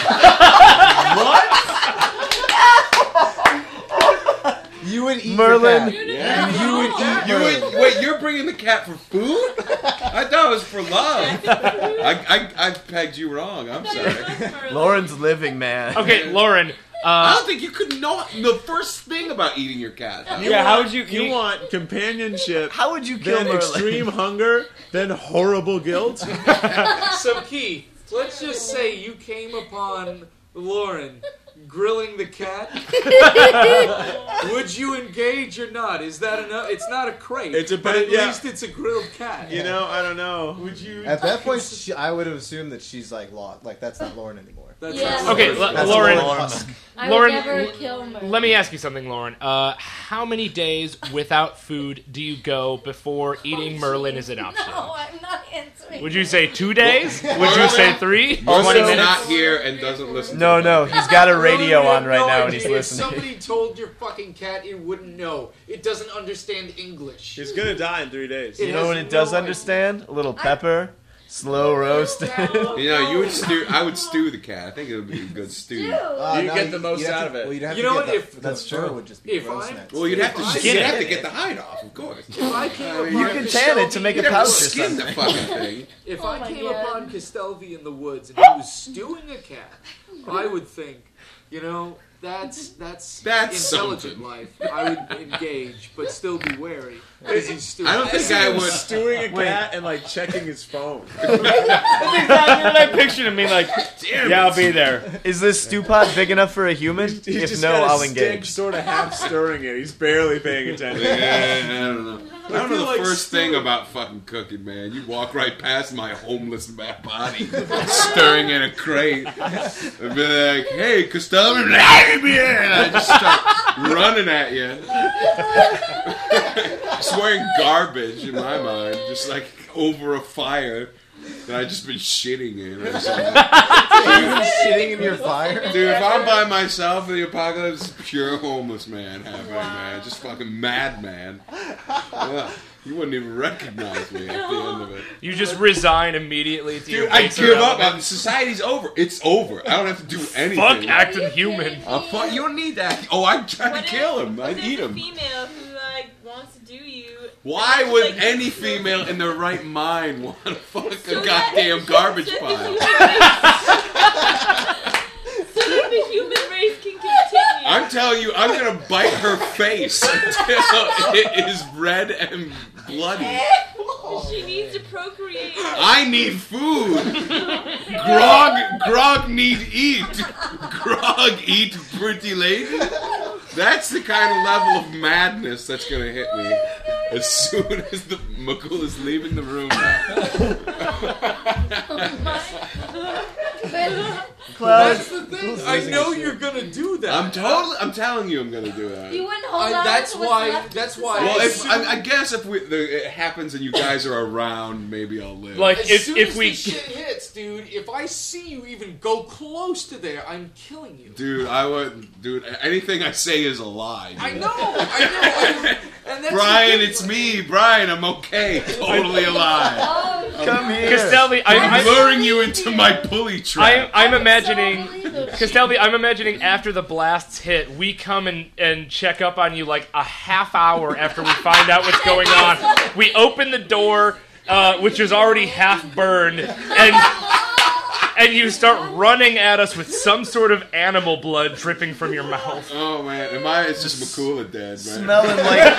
You would eat Merlin. your cat. Yeah. You would eat You Merlin. would, wait, you're bringing the cat for food? I thought it was for love. I, I, I pegged you wrong. I'm sorry. Lauren's living, man. Okay, Lauren. I Uh, don't think you could know the first thing about eating your cat. Yeah. How would you? You want companionship, How would you kill then Merlin? extreme hunger, then horrible guilt. So Keith, let's just say you came upon Lauren grilling the cat. Would you engage or not? Is that enough? It's not a crate. It but depends- at yeah. least it's a grilled cat. You know, I don't know. Would you? At that point, she, I would have assumed that she's like lost. Like that's not Lauren anymore. That's Yeah. not Okay, Lauren. L- That's Lauren. Lauren Husk. I Lauren, would never l- kill Merlin. Let me ask you something, Lauren. Uh, how many days without food do you go before eating Merlin is an option? No, I'm not answering. Would you say two days? Would you say three? Merlin's Twenty minutes? not here and doesn't listen No, to no, he's got a radio No, you on have right no now and idea. he's If listening. somebody told your fucking cat, it wouldn't know. It doesn't understand English. He's gonna die in three days. It You know has what it does no understand? A little pepper, slow roast. You know, you would stew. I would stew the cat. I think it would be a good stew. Dude. Uh, You no, get the most you'd have out to- of it. Well, you'd have You to know get what? the, If- the That's fur true. would just be If gross I- in it. Well, you'd have to. If I- You'd have to get the hide off, of course. If I came Uh, upon you can tan it to make You'd a have to pouch or skin the something. fucking thing. If Oh I my came God. upon Castelvi in the woods and he was stewing a cat, I would think, you know, that's that's, That's intelligent something. life. I would engage, but still be wary because he's stewing. I don't think a I cat. would. Stewing a cat and like checking his phone. That's exactly what I pictured him being like. Damn Yeah, I'll it. be there. Is this stew pot big enough for a human? He's If just no, got a I'll stick engage. sort of half stirring it. He's barely paying attention. Yeah, I don't know. I don't feel know the like first stewing- thing about fucking cooking, man. You walk right past my homeless back body, stirring in a crate, and be like, "Hey, Costello," and I just start running at you, swearing garbage in my mind, just like over a fire that I just been shitting in or something. Even shitting in your fire. Dude, if I'm by myself in the apocalypse, pure homeless man happening, man. Just fucking madman. Yeah, you wouldn't even recognize me at the end of it. You just resign immediately to your Dude, I baser give up. element. Man. Society's over. It's over. I don't have to do anything. Fuck acting human. Uh, fuck, you don't need that. Oh, I'd try What to if- kill him. what I'd if eat a him. female who like wants to do you. Why and, would like, any kills female in their right mind want to fuck So a that- goddamn garbage so that the pile? human race- So that the human race can continue. I'm telling you, I'm gonna bite her face until it is red and bloody. She needs to procreate. I need food. Grog, Grog need eat. Grog eat, pretty lady. That's the kind of level of madness that's gonna hit me as soon as the Makula is leaving the room now. That's the thing. I know you're gonna do that. I'm totally. I'm telling you, I'm gonna do that. You wouldn't hold I- on that's to what's why- left of that's why- society. Well, if I, I guess if we, the, it happens and you guys are around, maybe I'll live. Like As if soon if as we the shit hits, dude, if I see you even go close to there, I'm killing you. dude, I would, dude. Anything I say is a lie. I dude. know, I know. I, And that's Brian, the it's me, Brian. I'm okay, totally alive. Oh, Come here. Castelvi, I'm, I'm, I'm, luring you into my pulley trap. I'm, I'm imagining, Castelvi, I'm imagining after the blasts hit, we come and, and check up on you like a half hour after we find out what's going on. We open the door, uh, which is already half burned, and and you start running at us with some sort of animal blood dripping from your mouth. Oh man, am I? It's just Makula dead, man. Smelling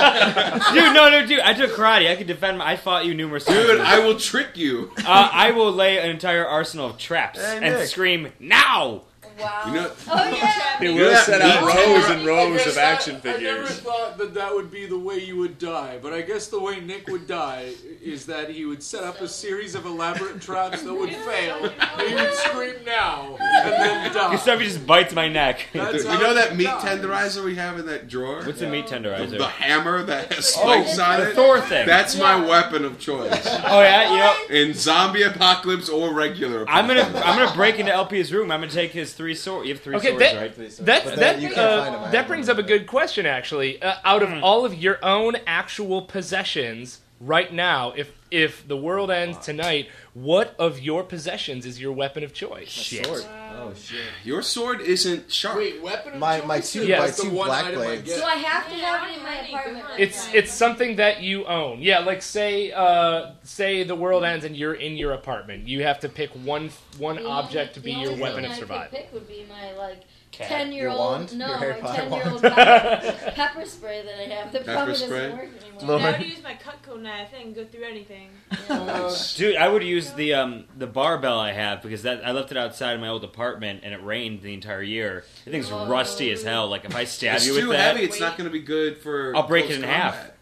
like Dude, no, no, dude. I took karate. I could defend. My, I fought you numerous times. Dude, I will trick you. Uh, I will lay an entire arsenal of traps Hey, and Nick. scream now. Wow. You know, Oh yeah. He You will know set that out meat rows tender- and rows I of guess action I, I never figures. thought that that would be the way you would die, but I guess the way Nick would die is that he would set up a series of elaborate traps that would fail, and he would scream now, and then die. Gustavio just bites my neck. That's You how know he that meat died. tenderizer we have in that drawer? What's a meat The, tenderizer? the hammer that has Oh, spikes on the it? Thor thing. That's my Yeah. weapon of choice. Oh yeah, you know. In zombie apocalypse or regular I'm apocalypse. gonna I'm gonna break into L P's room. I'm gonna take his three swords. You have three Okay, swords, that- right? That's, But that then you can't uh, find 'em that out. brings up a good question, actually. Uh, out of all of your own actual possessions right now, if if the world ends tonight, what of your possessions is your weapon of choice? Shit. Sword. Oh shit. Your sword isn't sharp. Wait, weapon of My- choice my is two- my like the two one black item I blades. get. Do I have to Yeah, have it in my money, apartment? good It's it's something that you own. Yeah, like say uh, say the world ends and you're in your apartment. You have to pick one one The object to only- be the your only weapon thing of I could survival. pick would be my like Cat. ten year Your old wand? no Your Harry my Potter ten year old wand? pepper, pepper spray that I have. The Pepper probably spray? doesn't work anymore. Lord. I would use my Cutco knife and go through anything. Uh, Dude, I would use the um the barbell I have because that I left it outside of my old apartment and it rained the entire year. The thing's Oh. rusty as hell. Like if I stab It's you too with that, heavy. It's not going to be good for. I'll break close it in half. combat.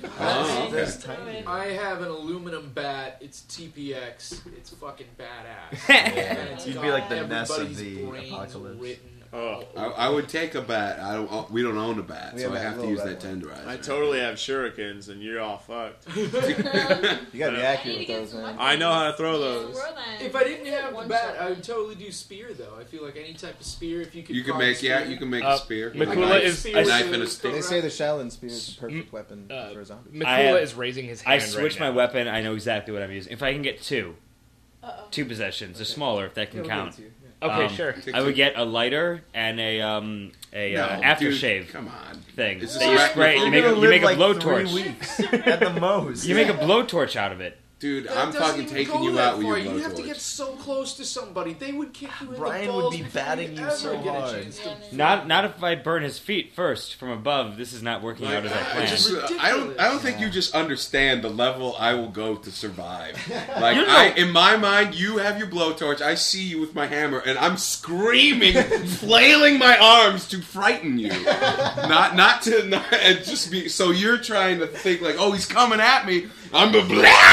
Oh, okay. That's tiny. I have an aluminum bat. It's T P X. It's fucking badass. Yeah. And it's You'd got be like the Ness of everybody's the brains apocalypse. written Oh. I, I would take a bat. I don't. uh, We don't own a bat, We so have I that have to little use red that one. tenderizer. I totally have shurikens, and you're all fucked. You gotta be I accurate need with to get those, some man. I know how to throw those. If I didn't have the One bat, shot. I would totally do spear though. I feel like any type of spear, if you could. You can carve a make yeah. spear- You can make Uh, a spear. Makula a knife, is- a knife and a stick. They say the Shaolin spear is the perfect weapon uh, for a zombie. Mikula I have- is raising his I hand switched right my now. weapon. I know exactly what I'm using. If I can get two, Uh-oh. two possessions, they're smaller if that Yeah, can we'll give it count. to you, yeah. Okay, Um, sure. Take I would two. get a lighter and a um a No, uh, dude, aftershave Come on. thing Is this that you arachnophobic? spray. You You're make a, gonna you live make a like blowtorch. three weeks at the most. You make a blowtorch out of it. Dude, That I'm doesn't fucking even taking go you that out with far. your You have to blowtorch. get so close to somebody. They would kick you in Brian the would balls be before batting you'd you ever so get a hard. chance to- Yeah, Not not if I burn his feet first from above. This is not working out as I I, planned. just, I don't. I don't think you just understand the level I will go to survive. Like You know- I, in my mind, you have your blowtorch. I see you with my hammer, and I'm screaming, flailing my arms to frighten you. Not, not to, not, and just be. So you're trying to think like, oh, he's coming at me. I'm a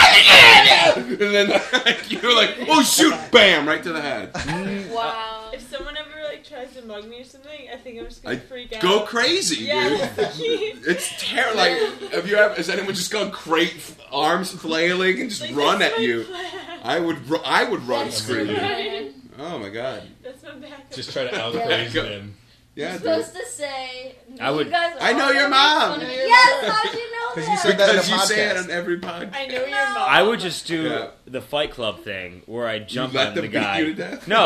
and then like, you're like, oh shoot, bam, right to the head. Wow. If someone ever like tries to mug me or something, I think I'm just gonna I freak out. go crazy, Yeah. dude. It's terrible. Like, have you ever? Has anyone just gone great arms flailing and just Like, run that's at my you? plan. I would. Ru- I would run That's screaming. right. Oh my god. That's my backup. Just try to outpraise Go- him. Yeah, You're dude. supposed to say. I would- You guys are I know all your gonna mom. make fun of me. Yes, how'd you know 'Cause that? you said that in a Because you say it podcast. on every podcast. I know your mom. I would just do Yeah. the Fight Club thing where I jump let on them the beat guy. you to death? No.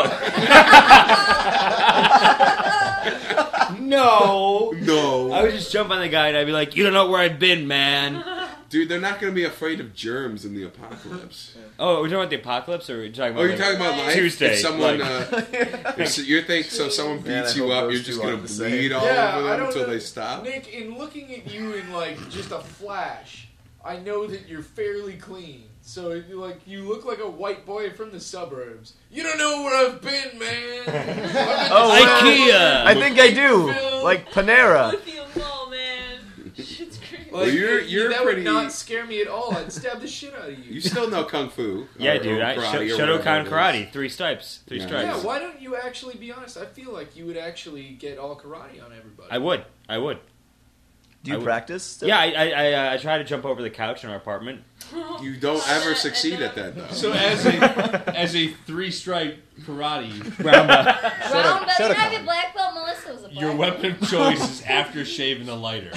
no. No. I would just jump on the guy and I'd be like, "You don't know where I've been, man." Dude, they're not going to be afraid of germs in the apocalypse. Oh, are we talking about the apocalypse, or are we talking about? Oh, you're like, talking about life? Tuesday? If someone, like- uh, if so, you think so, someone Man, I beats you hope up, those you're just two going aren't to the same. bleed all Yeah, over I them don't until know. they stop? Nick, in looking at you in like just a flash, I know that you're fairly clean. So if you like, you look like a white boy from the suburbs. You don't know where I've been, man. Oh, well, IKEA. I think I do. Like Panera. Lithium Mall, man. Shit's crazy. Well, you're- you- you're that pretty- would not scare me at all. I'd stab the shit out of you. You still know Kung Fu. Yeah, or- dude. or I karate Sh- or Shotokan whatever it is. karate, three stripes, three Yeah. stripes. Yeah, why don't you actually be honest? I feel like you would actually get all karate on everybody. I would, I would. Do you I would- practice still? Yeah, I, I I uh, I try to jump over the couch in our apartment. You don't ever succeed at that, though. So as a as a three stripe karate, Brown belt. Brown belt. You have your black belt. Melissa was a black your belt. weapon of choice is after shaving the lighter.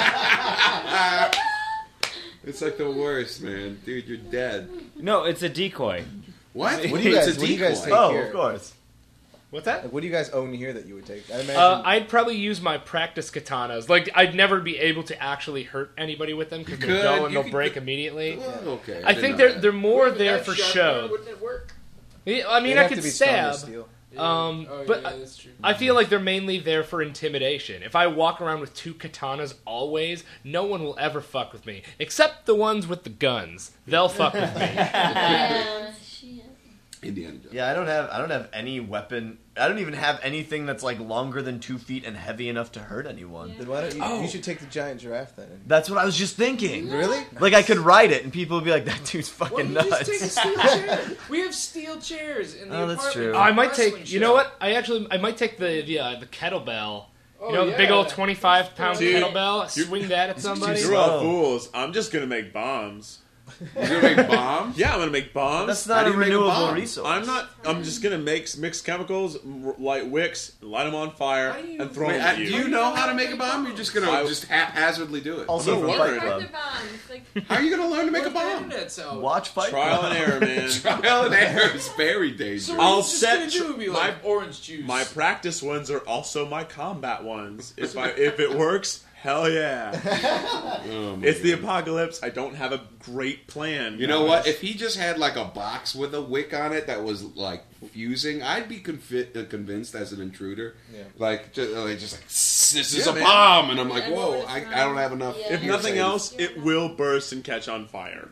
It's like the worst, man. Dude, you're dead. No, it's a decoy. What? What do you guys? It's a What do you guys decoy. take Oh, here? of course. What's that? Like, what do you guys own here that you would take? I imagine. Uh, I'd probably use my practice katanas. Like, I'd never be able to actually hurt anybody with them because You they'll could, go and you they'll could- break immediately. Well, okay. I didn't think know they're that. they're more With there that for shotgun, show. Wouldn't it work? Yeah, I mean, They'd I have could to be stainless stab. steel. Um, Oh, but yeah, I- that's true. I feel like they're mainly there for intimidation. If I walk around with two katanas always, no one will ever fuck with me. Except the ones with the guns. They'll fuck with me. Yeah, shit. Indiana Jones. Yeah, I don't have I don't have any weapon. I don't even have anything that's like longer than two feet and heavy enough to hurt anyone. Then why don't you? Oh. You should take the giant giraffe then. That's what I was just thinking. Really? Like I could ride it and people would be like, "That dude's Why fucking don't you just take a nuts." steel chair? We have steel chairs in the Oh, that's apartment. true. Oh, I might Wrestling take. You show. know what? I actually I might take the the, uh, the kettlebell. Oh, You know, the big yeah. old twenty-five pound Dude, kettlebell. you're- Swing that at somebody. You're all slow. fools. I'm just gonna make bombs. You're gonna make bombs? Yeah, I'm gonna make bombs. That's How not do a you make a renewable bomb? resource. I'm not. I'm just gonna make mix chemicals, m- light wicks, light them on fire, How do you- and throw Wait, them uh, at do you. you know how to make a bomb? You're just gonna I- just haphazardly do it. Also I'm for gonna Fight learn. Club. Arthur bombs. Like, How are you gonna learn to make a What if the bomb? internet's out? Watch Fight Trial Club. and error, man. Trial and error is very dangerous. So what I'll are you just set gonna do? Would be my- like orange juice. My practice ones are also my combat ones. If I if it works, hell yeah. Oh, my It's the God. apocalypse. I don't have a great plan. You know guys. what? If he just had like a box with a wick on it that was like fusing, I'd be confi- uh, convinced as an intruder. Yeah. Like, just, like, just like "Sss, this is Yeah, a man. bomb, and I'm like, I know whoa, what it's I, not. I don't have enough. Yeah. If nothing hearsay. else, it will burst and catch on fire.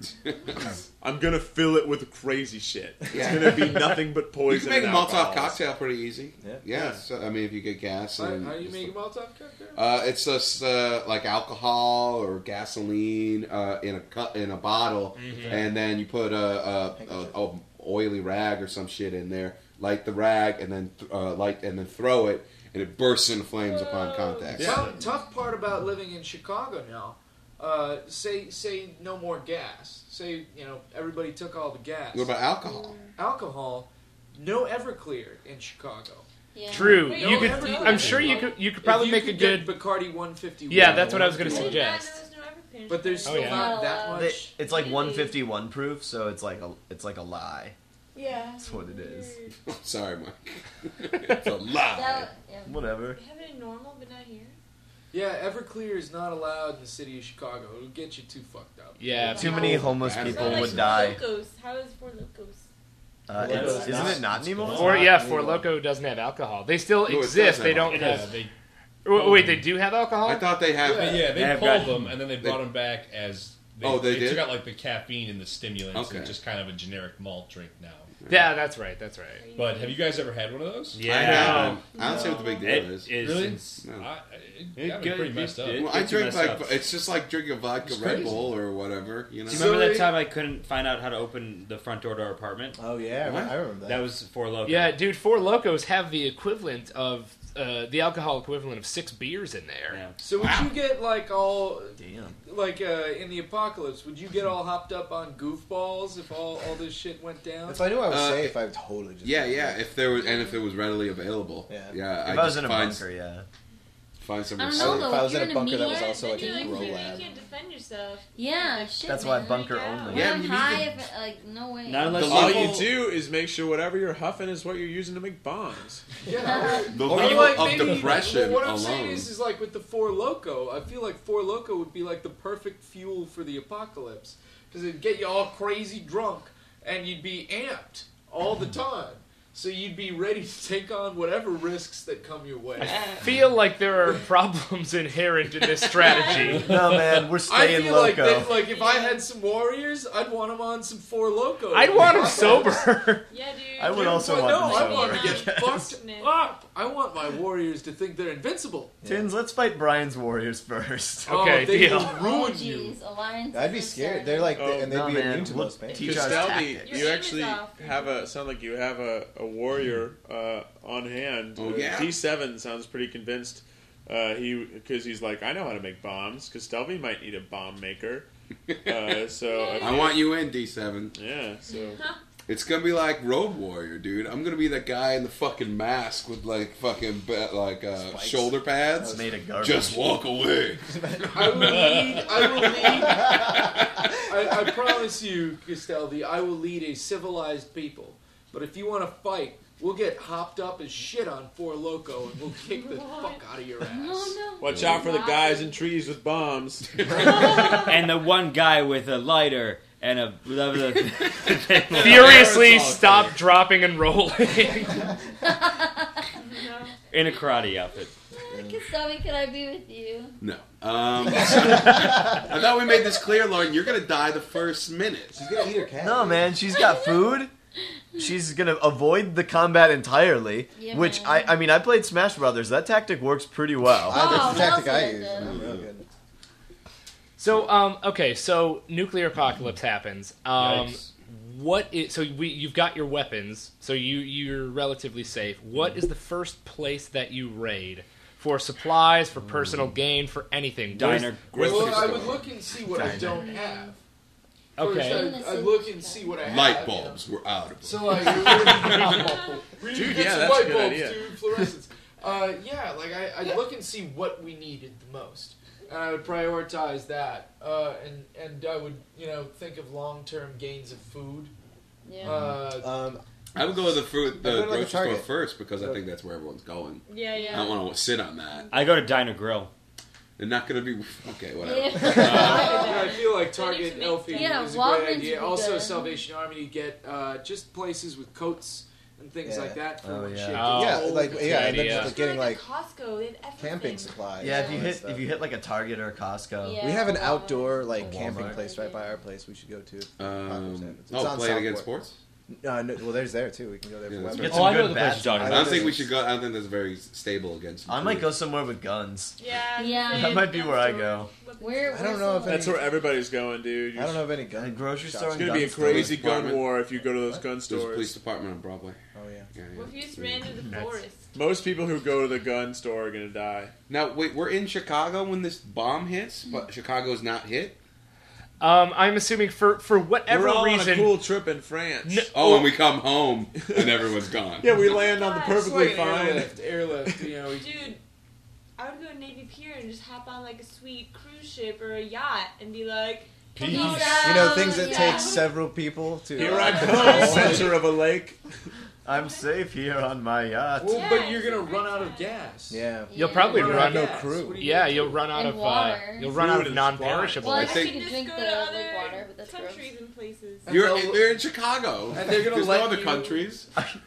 I'm gonna fill it with crazy shit. It's Yeah. gonna be nothing but You poison. can make a and Molotov alcohols. cocktail pretty easy. Yeah. Yeah. Yeah. So, I mean, if you get gas How, and how do you just make a like- Molotov cocktail? Uh, it's just uh, like alcohol or gasoline uh, in a cu- in a bottle, and then you put a, a, a, a oily rag or some shit in there. Light the rag, and then th- uh, light and then throw it, and it bursts into flames upon contact. Tough, tough part about living in Chicago now. Uh, say say no more gas. Say you know everybody took all the gas. What about alcohol? Alcohol? No Everclear in Chicago. Yeah. True. Wait, You no, could. no, I'm no. sure you could. You could probably If you make a could good. get Bacardi one fifty-one. Yeah, that's what I was gonna I did not know suggest. there was no Everclear. But there's Oh, still yeah. not that Not They- much. it's like Really? one fifty-one proof, so it's like a it's like a lie. Yeah. That's what it is. Sorry, Mike. It's a lie. That, yeah. Whatever. They have it in normal, but not here. Yeah, Everclear is not allowed in the city of Chicago. It'll get you too fucked up. Yeah. Too many homeless So, people So, like, would Four die. Locos. How is Four Locos? Uh, Loco it's, is isn't not- it not anymore? Or yeah, Not Four anymore. Loco doesn't have alcohol. They still No, it does exist. have They don't Yeah, have. they, Wait, wait, they do have alcohol? I thought they have. yeah, yeah, they, They have pulled got- them and then they brought them back as. They, Oh, they did? took out like the caffeine and the stimulants Okay. and just kind of a generic malt drink now. Yeah, that's right. That's right. But have you guys ever had one of those? I Yeah. haven't. I don't see what the big deal It is. is. Really? it's- No. I, it, It got me good- pretty messed it- up. it- Well, I gets you drink messed like up. it's just like drinking vodka It's Red crazy. Bull or whatever. You know. Do you remember that So- time I couldn't find out how to open the front door to our apartment? Oh yeah, What? I remember that. That was Four Loko. Yeah, dude, Four Locos have the equivalent of uh, the alcohol equivalent of six beers in there. Yeah. So would you get like all Damn. like uh, in the apocalypse? Would you get all hopped up on goofballs if all, all this shit went down? If I knew I was Uh, safe, I would totally just. Yeah, yeah. If there was, and if it was readily available. Yeah. Yeah. If I'd I was just in a find, bunker, yeah. Find some. I don't I know would- though. if I was you're in a bunker that was media- also like Then a you, grow you lab. can't defend yourself. Yeah, shit. That's man. why bunker Freak out. only. Yeah, I'm but you high. need If, like no way. Not unless The All level- you do is make sure whatever you're huffing is what you're using to make bombs. Yeah. The Or level like of maybe, depression well, what I'm alone. saying is, is like with the Four Loco, I feel like Four Loco would be like the perfect fuel for the apocalypse because it'd get you all crazy drunk and you'd be amped all the time. So you'd be ready to take on whatever risks that come your way. I feel like there are problems inherent in this strategy. No, man, we're I staying feel like loco. that, like if I had some warriors, I'd want them on some Four Loco. I'd want them sober. Yeah, dude. I would Dude, also but want no, them I sober. want to Yeah. get fucked Nick. up. I want my warriors to think they're invincible. Tins, let's fight Brian's warriors first. Okay, oh, they deal. will Oh ruin you. jeez, alliance. I'd be scared. They're like, Oh, and they'd no, be man. immune to We'll most pain. teach Because us Stelby, tactics. you Your aim actually is off. have a sound like you have a, a warrior uh, on hand. Oh, Uh, yeah? D seven sounds pretty convinced Uh, he because he's like, I know how to make bombs. Castelvi might need a bomb maker. Uh, so I want you in D seven. Yeah, so it's gonna be like Road Warrior, dude. I'm gonna be that guy in the fucking mask with like fucking ba- like uh, shoulder pads. Made of garbage. Just walk away. I will lead. I will lead. I, I promise you, Castelvi, I will lead a civilized people. But if you want to fight, we'll get hopped up as shit on Four Loko and we'll kick the fuck out of your ass. No, no. watch out for the guys in trees with bombs. And the one guy with a lighter and a Furiously stop, dropping, and rolling. in a karate outfit. Kasami, can I be with you? No. Um, I thought we made this clear, Lauren. You're gonna die the first minute. She's gonna eat her cat. No, man, she's got food. She's gonna avoid the combat entirely. Yeah, which man. I, I mean, I played Smash Brothers. That tactic works pretty well. Ah, that's the Oh, tactic I Nelson use. did. Oh, real good. So, um, okay, so nuclear apocalypse happens. Um, Yikes. what is so we you've got your weapons, so you you're relatively safe. What is the first place that you raid for supplies, for personal gain, for anything? Diner. Where's- Well, where's I the- would look and see what I don't have. Okay. First, I'd, I'd look and see what I have. Light you bulbs were out of So like, we Dude, need to get yeah, some that's a light good bulbs, idea. dude. Fluorescents. Uh, yeah, like I, I'd look and see what we needed the most, and I would prioritize that. Uh, and and I would, you know, think of long term gains of food. Yeah. Uh, Um, I would go to the fruit, the I'd go to, like, a grocery store Target. first because I think that's where everyone's going. Yeah, I yeah. don't want to sit on that. I go to Diner Grill. They're not going to be okay. Whatever. yeah, I feel like Target Then you Elfie should make- Yeah, is a Walgreens great would idea. be Also, good. Salvation Army, you get uh, just places with coats and things Yeah. like that for Oh, when yeah. shit Oh, gets yeah, cold. like yeah, and then idea. just like getting like Costco, they have everything. camping supplies. Yeah, if you all that hit stuff. if you hit like a Target or a Costco. Yeah. We have an Walmart. outdoor like Walmart. camping place right by our place. We should go to. Um, It's oh, on playing against Southport. sports. Uh, no, well, there's there too. We can go there Yeah, for that's weapons. Get Oh, some I know good the place bats. you're talking I about. don't think we should go. I don't think that's very stable against. I might go somewhere with guns. Yeah. Yeah. That might be where I go. Where, I don't where's know the- if That's where everybody's going, dude. I don't know of any gun. A grocery shops. store It's and gonna be a gun stores. crazy gun Department. war if you go to those gun There's a police stores. department on Broadway. Oh yeah. Yeah, yeah. What if you just ran to the That's- forest? Most people who go to the gun store are gonna die. Now wait, we're in Chicago when this bomb hits, but Chicago's not hit. Um, I'm assuming for for whatever We're all reason. on a cool trip in France. No- Oh, and we come home and everyone's gone. Yeah, we land on the Gosh. perfectly It's like an fine. airlift, airlift. You know, Dude, I would go to Navy Pier and just hop on like a sweet cruise ship or a yacht and be like, Peace. "Peace You know, out." things that Yeah. take several people to. Here I uh, come, center of a lake. I'm safe here on my yacht. well, Yeah, but you're it's gonna a great run out of time. gas. Yeah. You'll probably Run run. out of no gas. crew. What do you Yeah, do? you'll run out And of uh, water. you'll run out Food of and non-perishable. Well, I I guess think- you You can just drink go the to lake other water, but that's gross. countries and places. And You're they'll- they're in Chicago. And they're gonna There's let no other you- countries.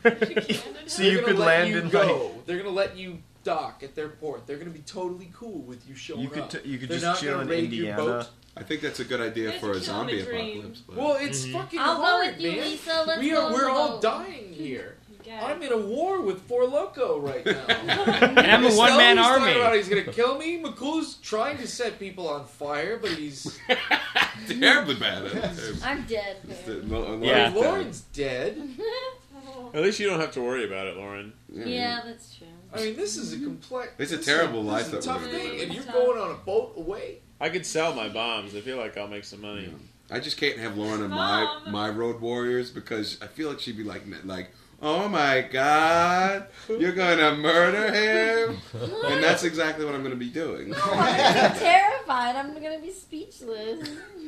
So They're you gonna could let land you in go. like They're gonna let you dock at their port. They're gonna be totally cool with you showing you could up. t- you could They're just not chill gonna in raid your Indiana. boat. I think that's a good idea There's for a a zombie kill 'em a dream. apocalypse. But Well, it's Mhm. fucking I'll go hard, with you, man. Lisa. Let's we go are on we're the all boat. dying here. Yeah. I'm in a war with Four Loko right now. And I'm a Costello's one-man talking army. about he's gonna kill me. McCool's trying to set people on fire, but he's terribly bad at it. I'm dead. Yeah. Lauren's dead. At least you don't have to worry about it, Lauren. Yeah, that's true. I mean, this is a complex. It's a this terrible is life This is that a tough we're thing, living. and you're Tough. going on a boat away. I could sell my bombs. I feel like I'll make some money. I just can't have Lauren and my Mom. my road warriors because I feel like she'd be like like, oh my god, you're gonna murder him, and that's exactly what I'm gonna be doing. I'm terrified. I'm gonna be speechless.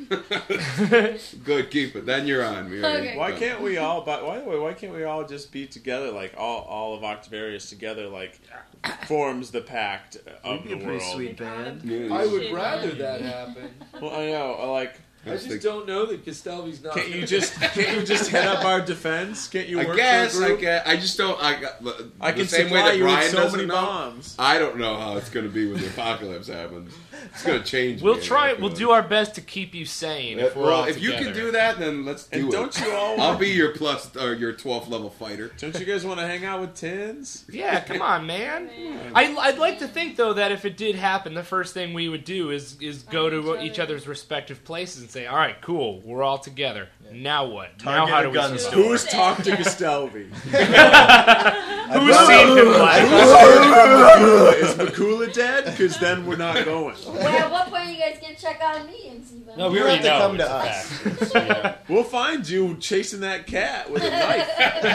Good, keep it. Then you're on. We already- Okay. Why can't we all? By, why, why can't we all just be together? Like all, all of Octavarius together, like forms the pact of We'd be the a pretty world. sweet band. Yeah, I would Shit, rather man. that happen. Well, I know. I Like, I I just think- don't know that Castelvi's not. can't you just can't you just head up our defense? Can't you I work guess. for a I group? guess. I just don't. I got the I can same way supply that you with Brian so doesn't many know. bombs. I don't know how it's gonna be when the apocalypse happens. It's gonna change. We'll me, try. I We'll feel do our best to keep you sane. like. If we're well, all if you together. can do that, then let's do And it. don't you all? I'll be your plus or your twelfth level fighter. Don't you guys want to hang out with tins? Yeah, come on, man. I, I'd like to think though that if it did happen, the first thing we would do is is go Find to each each other. other's respective places and say, all right, cool, we're all together. Now what? Target now how a do we gun survive? store. Who's talked to Castelvi? Who's seen him live? Is Makula dead? Because then we're not going. Well, at what point are you guys gonna check on me and see them? No, we You already have to know. come to it's a us. fact. It's, yeah. We'll find you chasing that cat with a knife.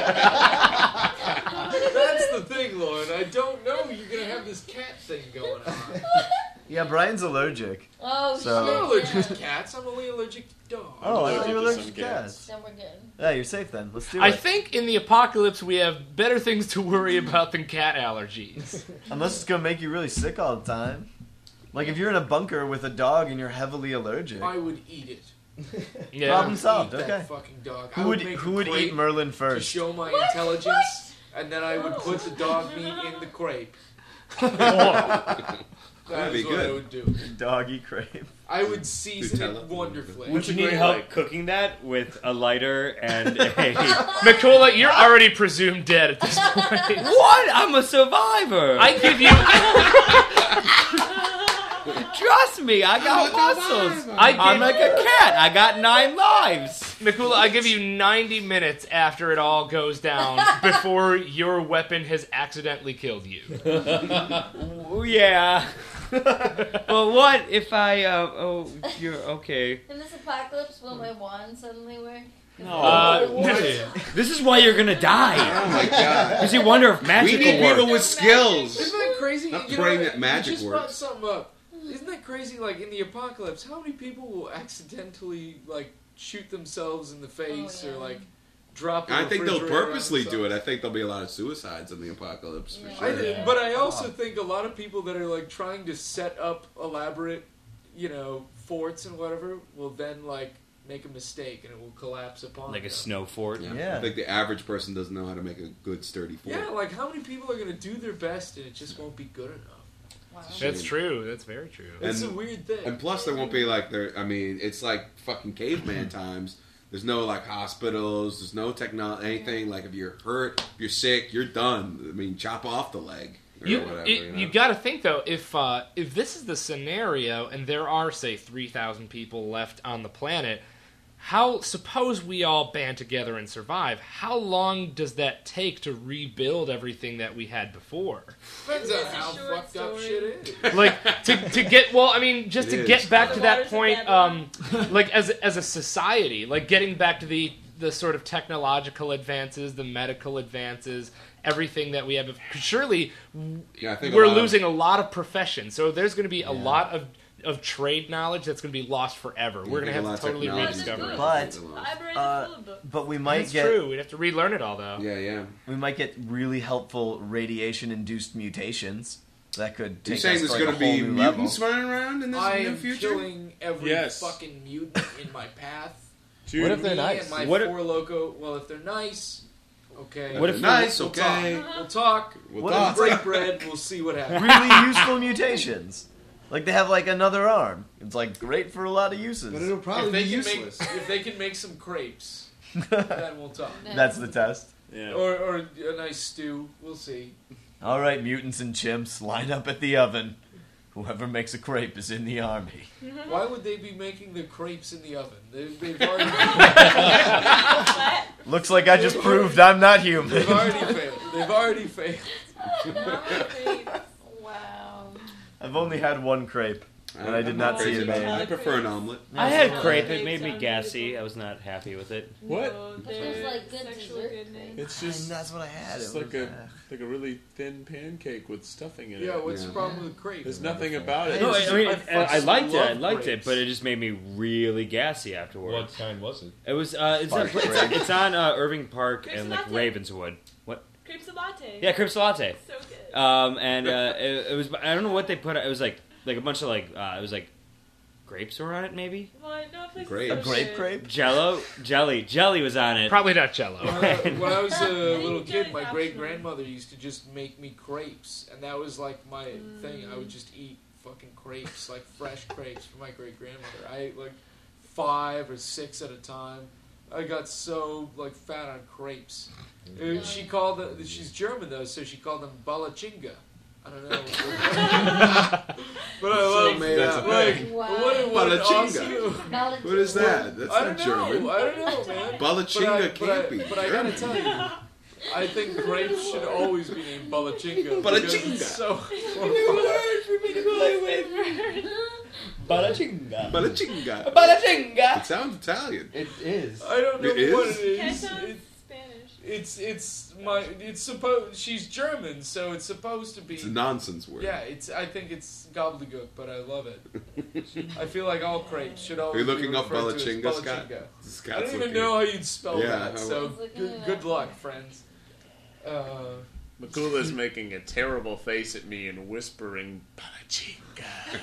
That's the thing, Lauren. I don't know you're gonna have this cat thing going on. Yeah, Brian's allergic. Oh So- I'm not shit. allergic yeah. to cats. I'm only allergic to dogs. Oh, I allergic thought you were to allergic some to cats. cats. Then we're good. Yeah, you're safe then. Let's do it. I think in the apocalypse we have better things to worry about than cat allergies. Unless it's gonna make you really sick all the time. Like if you're in a bunker with a dog and you're heavily allergic. I would eat it. Yeah. Problem Eat solved. that Okay. fucking dog. Who I would make who a would crepe eat Merlin to first? show my What? intelligence, and then I would put the dog meat in the crepe. That That'd be is what I good. would do. Doggy crepe. I would season Nutella. it wonderfully. Would you need help cooking that with a lighter and a... Makula, you're already presumed dead at this point. What? I'm a survivor. I give you. Trust me, I got muscles. I give, I'm like a cat. I got nine lives. Makula, I give you ninety minutes after it all goes down before your weapon has accidentally killed you. Oh, yeah. Well, what if I? Uh, oh, you're okay. In this apocalypse, will my wand suddenly work? No. Uh, This is why you're gonna die. Oh my god. Because you wonder if We magic need will work. people with skills. Isn't that crazy? Not You know, praying you that magic just brought works. something up. Isn't that crazy? Like in the apocalypse, how many people will accidentally like shoot themselves in the face Oh, yeah. or like drop? a I think they'll refrigerator on purposely do it. themselves? I think there'll be a lot of suicides in the apocalypse for Yeah. sure. I did, but I also think a lot of people that are like trying to set up elaborate, you know, forts and whatever will then like make a mistake and it will collapse upon Like a them. snow fort. Yeah. Yeah. I think the average person doesn't know how to make a good sturdy fort. Yeah, like how many people are going to do their best and it just won't be good enough? Wow. That's true. That's very true. It's And- a weird thing. And plus, there won't be like there. I mean, it's like fucking caveman times. There's no like hospitals. There's no technology. Anything like if you're hurt, if you're sick, you're done. I mean, chop off the leg or You, whatever. it- you know? you got to think though, if uh, if this is the scenario and there are say three thousand people left on the planet, how suppose we all band together and survive? How long does that take to rebuild everything that we had before? Depends on It's a how short fucked up story. shit is. Like to to get well, I mean, just It to is. get back The to that waters of point, Babylon. um, like as as a society, like getting back to the the sort of technological advances, the medical advances, everything that we have. Surely, Yeah, I think a we're lot of- losing a lot of professions. So there's going to be a lot of of trade knowledge that's going to be lost forever. We're going to I think a lot have to of totally technology rediscover is it. But- going to Libraries Uh, are full of books. But we might That's get true. We'd have to relearn it all, though. Yeah, yeah. we might get really helpful radiation-induced mutations that could You're take saying us there's to like going a to whole be new mutants level. running around in this I new am future? killing every Yes. fucking mutant in my path. Dude, What if they're Me nice? and my What if- four loco. Well, if they're nice, okay. What if They're nice? we'll Okay. Talk. We'll talk. We'll What talk. if- Break bread. We'll see what happens. Really useful mutations. Like they have like another arm. It's like great for a lot of uses. But it'll If probably they be can useless. make if they can make some crepes, then we'll talk. That's the test. yeah. Or or a nice stew. We'll see. All right, mutants and chimps, line up at the oven. Whoever makes a crepe is in the army. Why would they be making the crepes in the oven? They, they've already Looks like I just proved I'm not human. they've already failed. They've already failed. Wow. I've only had one crepe, and I did not see crazy it about it. made. I prefer an omelet. I had Yeah. crepe. It made me gassy. I was not happy with it. What? No, It they're was like good sexual dessert goodness. thing. It's And just that's what I had. it's It like was, a uh, like a really thin pancake with stuffing in Yeah, it. what's Yeah. the problem with crepes? There's nothing about it. No, I, I mean, I I, I fucking liked it. I love liked it, grapes. but it just made me really gassy What afterwards. kind was it? It was. Uh, it's, Fart it's, grape. it's on uh, Irving Park Crepes and like latte. Ravenswood. What? Crepes a latte. Yeah, crepes latte. So good. Um, and uh, it, it was. I don't know what they put. It was like like a bunch of like. Uh, it was like grapes were on it, maybe. Well, no place Grape. is a so grape good. crepe? Jello, jelly, jelly was on it. Probably not Jello. When I, when I was a little Maybe kid, Johnny's my optional. great grandmother used to just make me crepes, and that was like my thing. I would just eat fucking crepes, like fresh crepes from my great grandmother. I ate like five or six at a time. I got so like fat on crepes. Uh, She called them. She's German though, so she called them balachinga. I don't know. But I love made That's up. like Wow. what, what an Balachinga. awesome. What is that? That's I not don't know. German. I don't know, man. Balachinga But I- can't but I, be But I gotta German. tell you, I think grapes should always be named Balachinga. Balachinga. because it's So. Balachinga. Balachinga. Balachinga. It sounds Italian. It is. I don't know It what is? it That is. sounds It, Spanish. it's it's my it's supposed she's German, so it's supposed to be. It's a nonsense word. Yeah, it's. I think it's gobbledygook, but I love it. I feel like all crepes should always Are you looking be up referred to as Balachinga, Scott? Balachinga. Scott's I don't even looking know up- how you'd spell Yeah, that, how- so He's looking good, it good up. luck, friends. Uh, Makula's making a terrible face at me and whispering, Balachinga.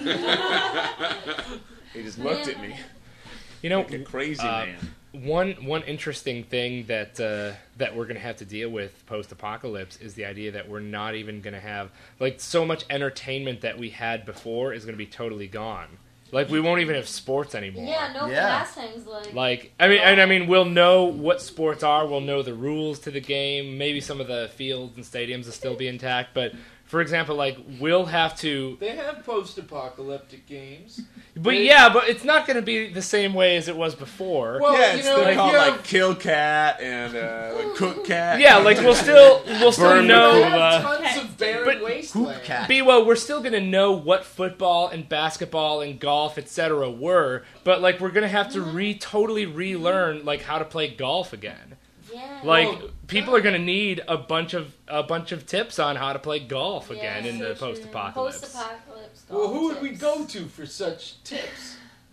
He just looked at me You know, like a crazy uh, man. One one interesting thing that uh, that we're gonna have to deal with post apocalypse is the idea that we're not even gonna have like so much entertainment that we had before is gonna be totally gone. Like we won't even have sports anymore. Yeah, no Yeah. pastimes like. Like I mean, and I mean, we'll know what sports are. We'll know the rules to the game. Maybe some of the fields and stadiums will still be intact. But for example, like we'll have to. they have post-apocalyptic games. But They- yeah, but it's not going to be the same way as it was before. Well, yeah, you it's know, they're if called you like have- Kill Cat and uh, like Cook Cat. Yeah, like we'll still we'll still Burn know. They Makula. have tons of barren But- wasteland. cat. Be well, we're still gonna know what football and basketball and golf, et cetera, were, but like we're gonna have to re totally relearn like how to play golf again. Yeah. Like Well, people are gonna need a bunch of a bunch of tips on how to play golf again Yeah, in so the true. post-apocalypse. Post-apocalypse. Well, who would golf we tips. go to for such tips?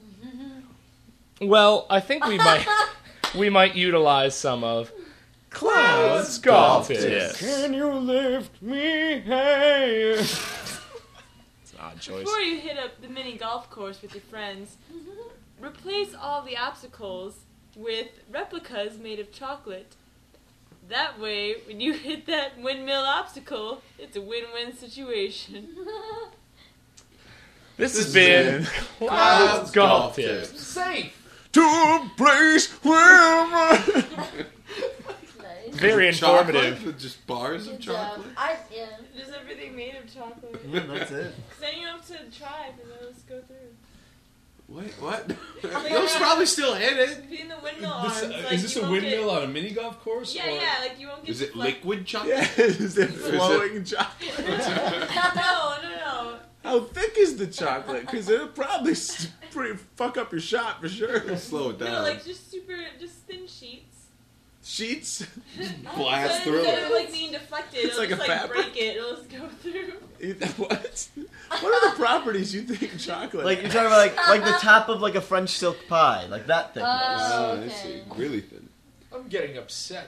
Well, I think we might we might utilize some of Cloud's golf tips. Can you lift me higher? It's an odd choice. Before you hit up the mini golf course with your friends, replace all the obstacles with replicas made of chocolate. That way, when you hit that windmill obstacle, it's a win-win situation. This has This been has Cloud's golf Golf tips. Tips. Safe. To a place where my... Nice. Very Chocolate? informative. With just bars of Good job. chocolate? I yeah. Just everything made of chocolate. Yeah, that's it. Because then you have to try for those to go through. What? What? Like, Those uh, probably still hit it. Being the windmill This, arms, uh, like, is this you a won't windmill get- on a mini golf course? Yeah, or- yeah, like you won't get Is it deflect- liquid chocolate? Yeah, is it flowing chocolate? no, no, no. How thick is the chocolate? Because it'll probably s- pretty fuck up your shot for sure. Slow it No, down. like just super, just thin sheets. Sheets? Blast so through instead it. of like being deflected, It's it'll like just a like fabric? break it. It'll just go through. What? What are the properties you think chocolate? Like you're talking about like like the top of like a French silk pie, like that thickness. Oh, Oh, I see. okay. Really thin. I'm getting upset.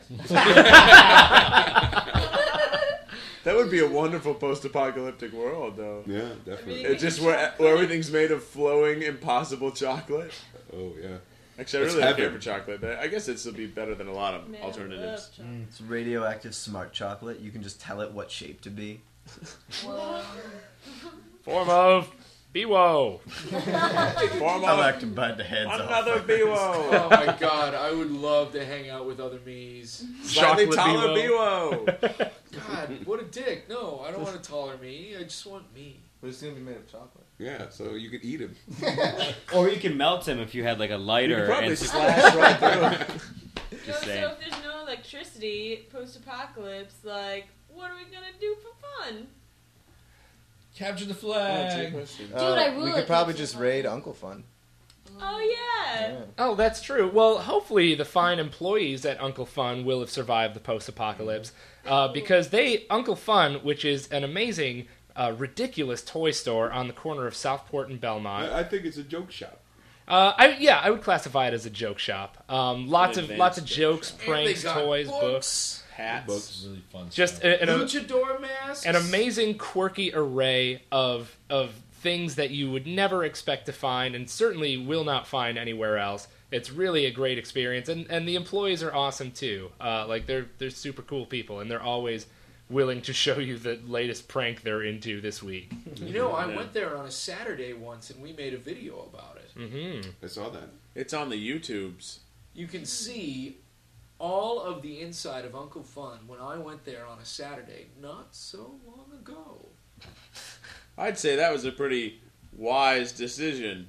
That would be a wonderful post-apocalyptic world, though. Yeah, definitely. It's just where, where everything's made of flowing, impossible chocolate. Oh, yeah. Actually, I It's really don't care heaven. for chocolate. but I guess it'll be better than a lot of Man, alternatives. I love chocolate. It's radioactive smart chocolate. You can just tell it what shape to be. Whoa. Form of Biwo. Form I of like to bite the heads off. another fuckers. Biwo. Oh my god, I would love to hang out with other me's. Slightly Chocolate taller Biwo. Biwo. God, what a dick. No, I don't want a taller me. I just want me. But it's gonna be made of chocolate. Yeah, so you could eat him. Or you can melt him if you had like a You lighter. could probably and slash right through. No, Just so saying. if there's no electricity post-apocalypse, like, what are we gonna do for fun? Capture the That's a flag. question. Dude, I we really could probably think just so. raid Uncle Fun. Oh yeah. Yeah. Oh, that's true. Well, hopefully the fine employees at Uncle Fun will have survived the post-apocalypse, uh, because they Uncle Fun, which is an amazing, uh, ridiculous toy store on the corner of Southport and Belmont. I, I think it's a joke shop. Uh, I, yeah, I would classify it as a joke shop. Um, lots An of lots of advanced jokes, joke shop. And they pranks, got toys, books. books. Hats. Books. Really fun Just stuff. an, an, Luchador masks. an amazing, quirky array of of things that you would never expect to find, and certainly will not find anywhere else. It's really a great experience, and, and the employees are awesome too. Uh, like they're they're super cool people, and they're always willing to show you the latest prank they're into this week. You know, I Yeah. went there on a Saturday once, and we made a video about it. Mm-hmm. I saw that. It's on the YouTubes. You can see all of the inside of Uncle Fun when I went there on a Saturday not so long ago. I'd say that was a pretty wise decision.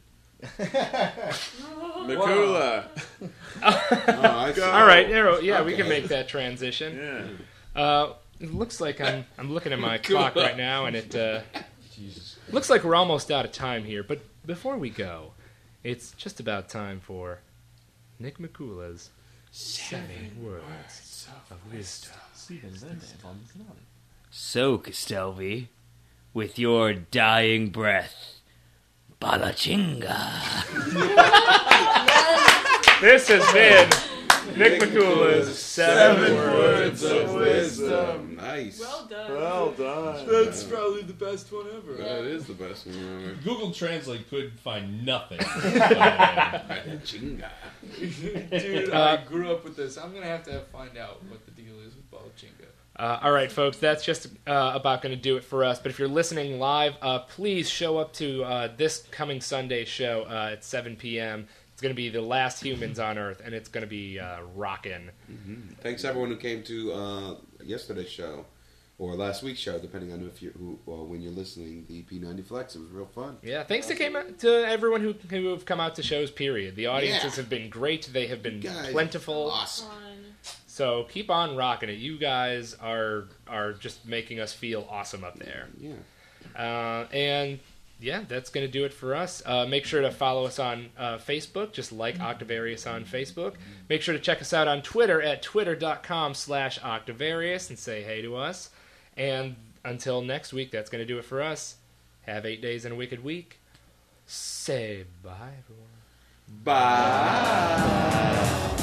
Mikula. Oh, Go. All right, Arrow. Yeah, we Okay. can make that transition. Yeah. Uh, it looks like I'm I'm looking at my clock right now, and it uh, looks like we're almost out of time here. But before we go, it's just about time for Nick Mikula's seven words of wisdom. So, Castelvi, with your dying breath, Balachinga. This has been Nick Mikula's seven, Seven words. words of wisdom. Nice. Well done. Well done. That's probably the best one ever. That is the best one ever. Google Translate could find nothing. Chinga. Dude, Uh, I grew up with this. I'm gonna have to find out what the deal is with Balachinga. Uh, all right, folks, that's just uh, about going to do it for us. But if you're listening live, uh, please show up to uh, this coming Sunday show uh, at seven p.m. It's going to be the last humans on Earth, and it's going to be uh, rocking. Mm-hmm. Thanks everyone who came to uh, yesterday's show or last week's show, depending on if you who or when you're listening. The P ninety Flex. It was real fun. Yeah, thanks to came out, to everyone who who have come out to shows. Period. The audiences Yeah. have been great. They have been You guys plentiful. Awesome. Fun. So keep on rocking it. You guys are are just making us feel awesome up there. Yeah. Uh, and yeah, that's going to do it for us. Uh, make sure to follow us on uh, Facebook. Just like Octavarius on Facebook. Make sure to check us out on Twitter at twitter.com slash Octavarius and say hey to us. And until next week, that's going to do it for us. Have eight days and a wicked week. Say bye, everyone. Bye.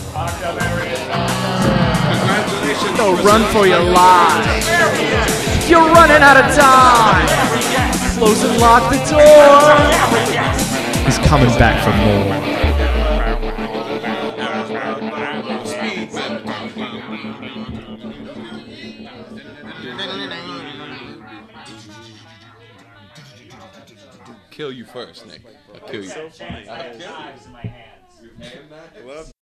Congratulations. Go run for your lives. You're running out of time. Close and lock the door. He's coming back for more. Kill you first, Nick. I'll kill you. So funny. I have knives in my hands. Love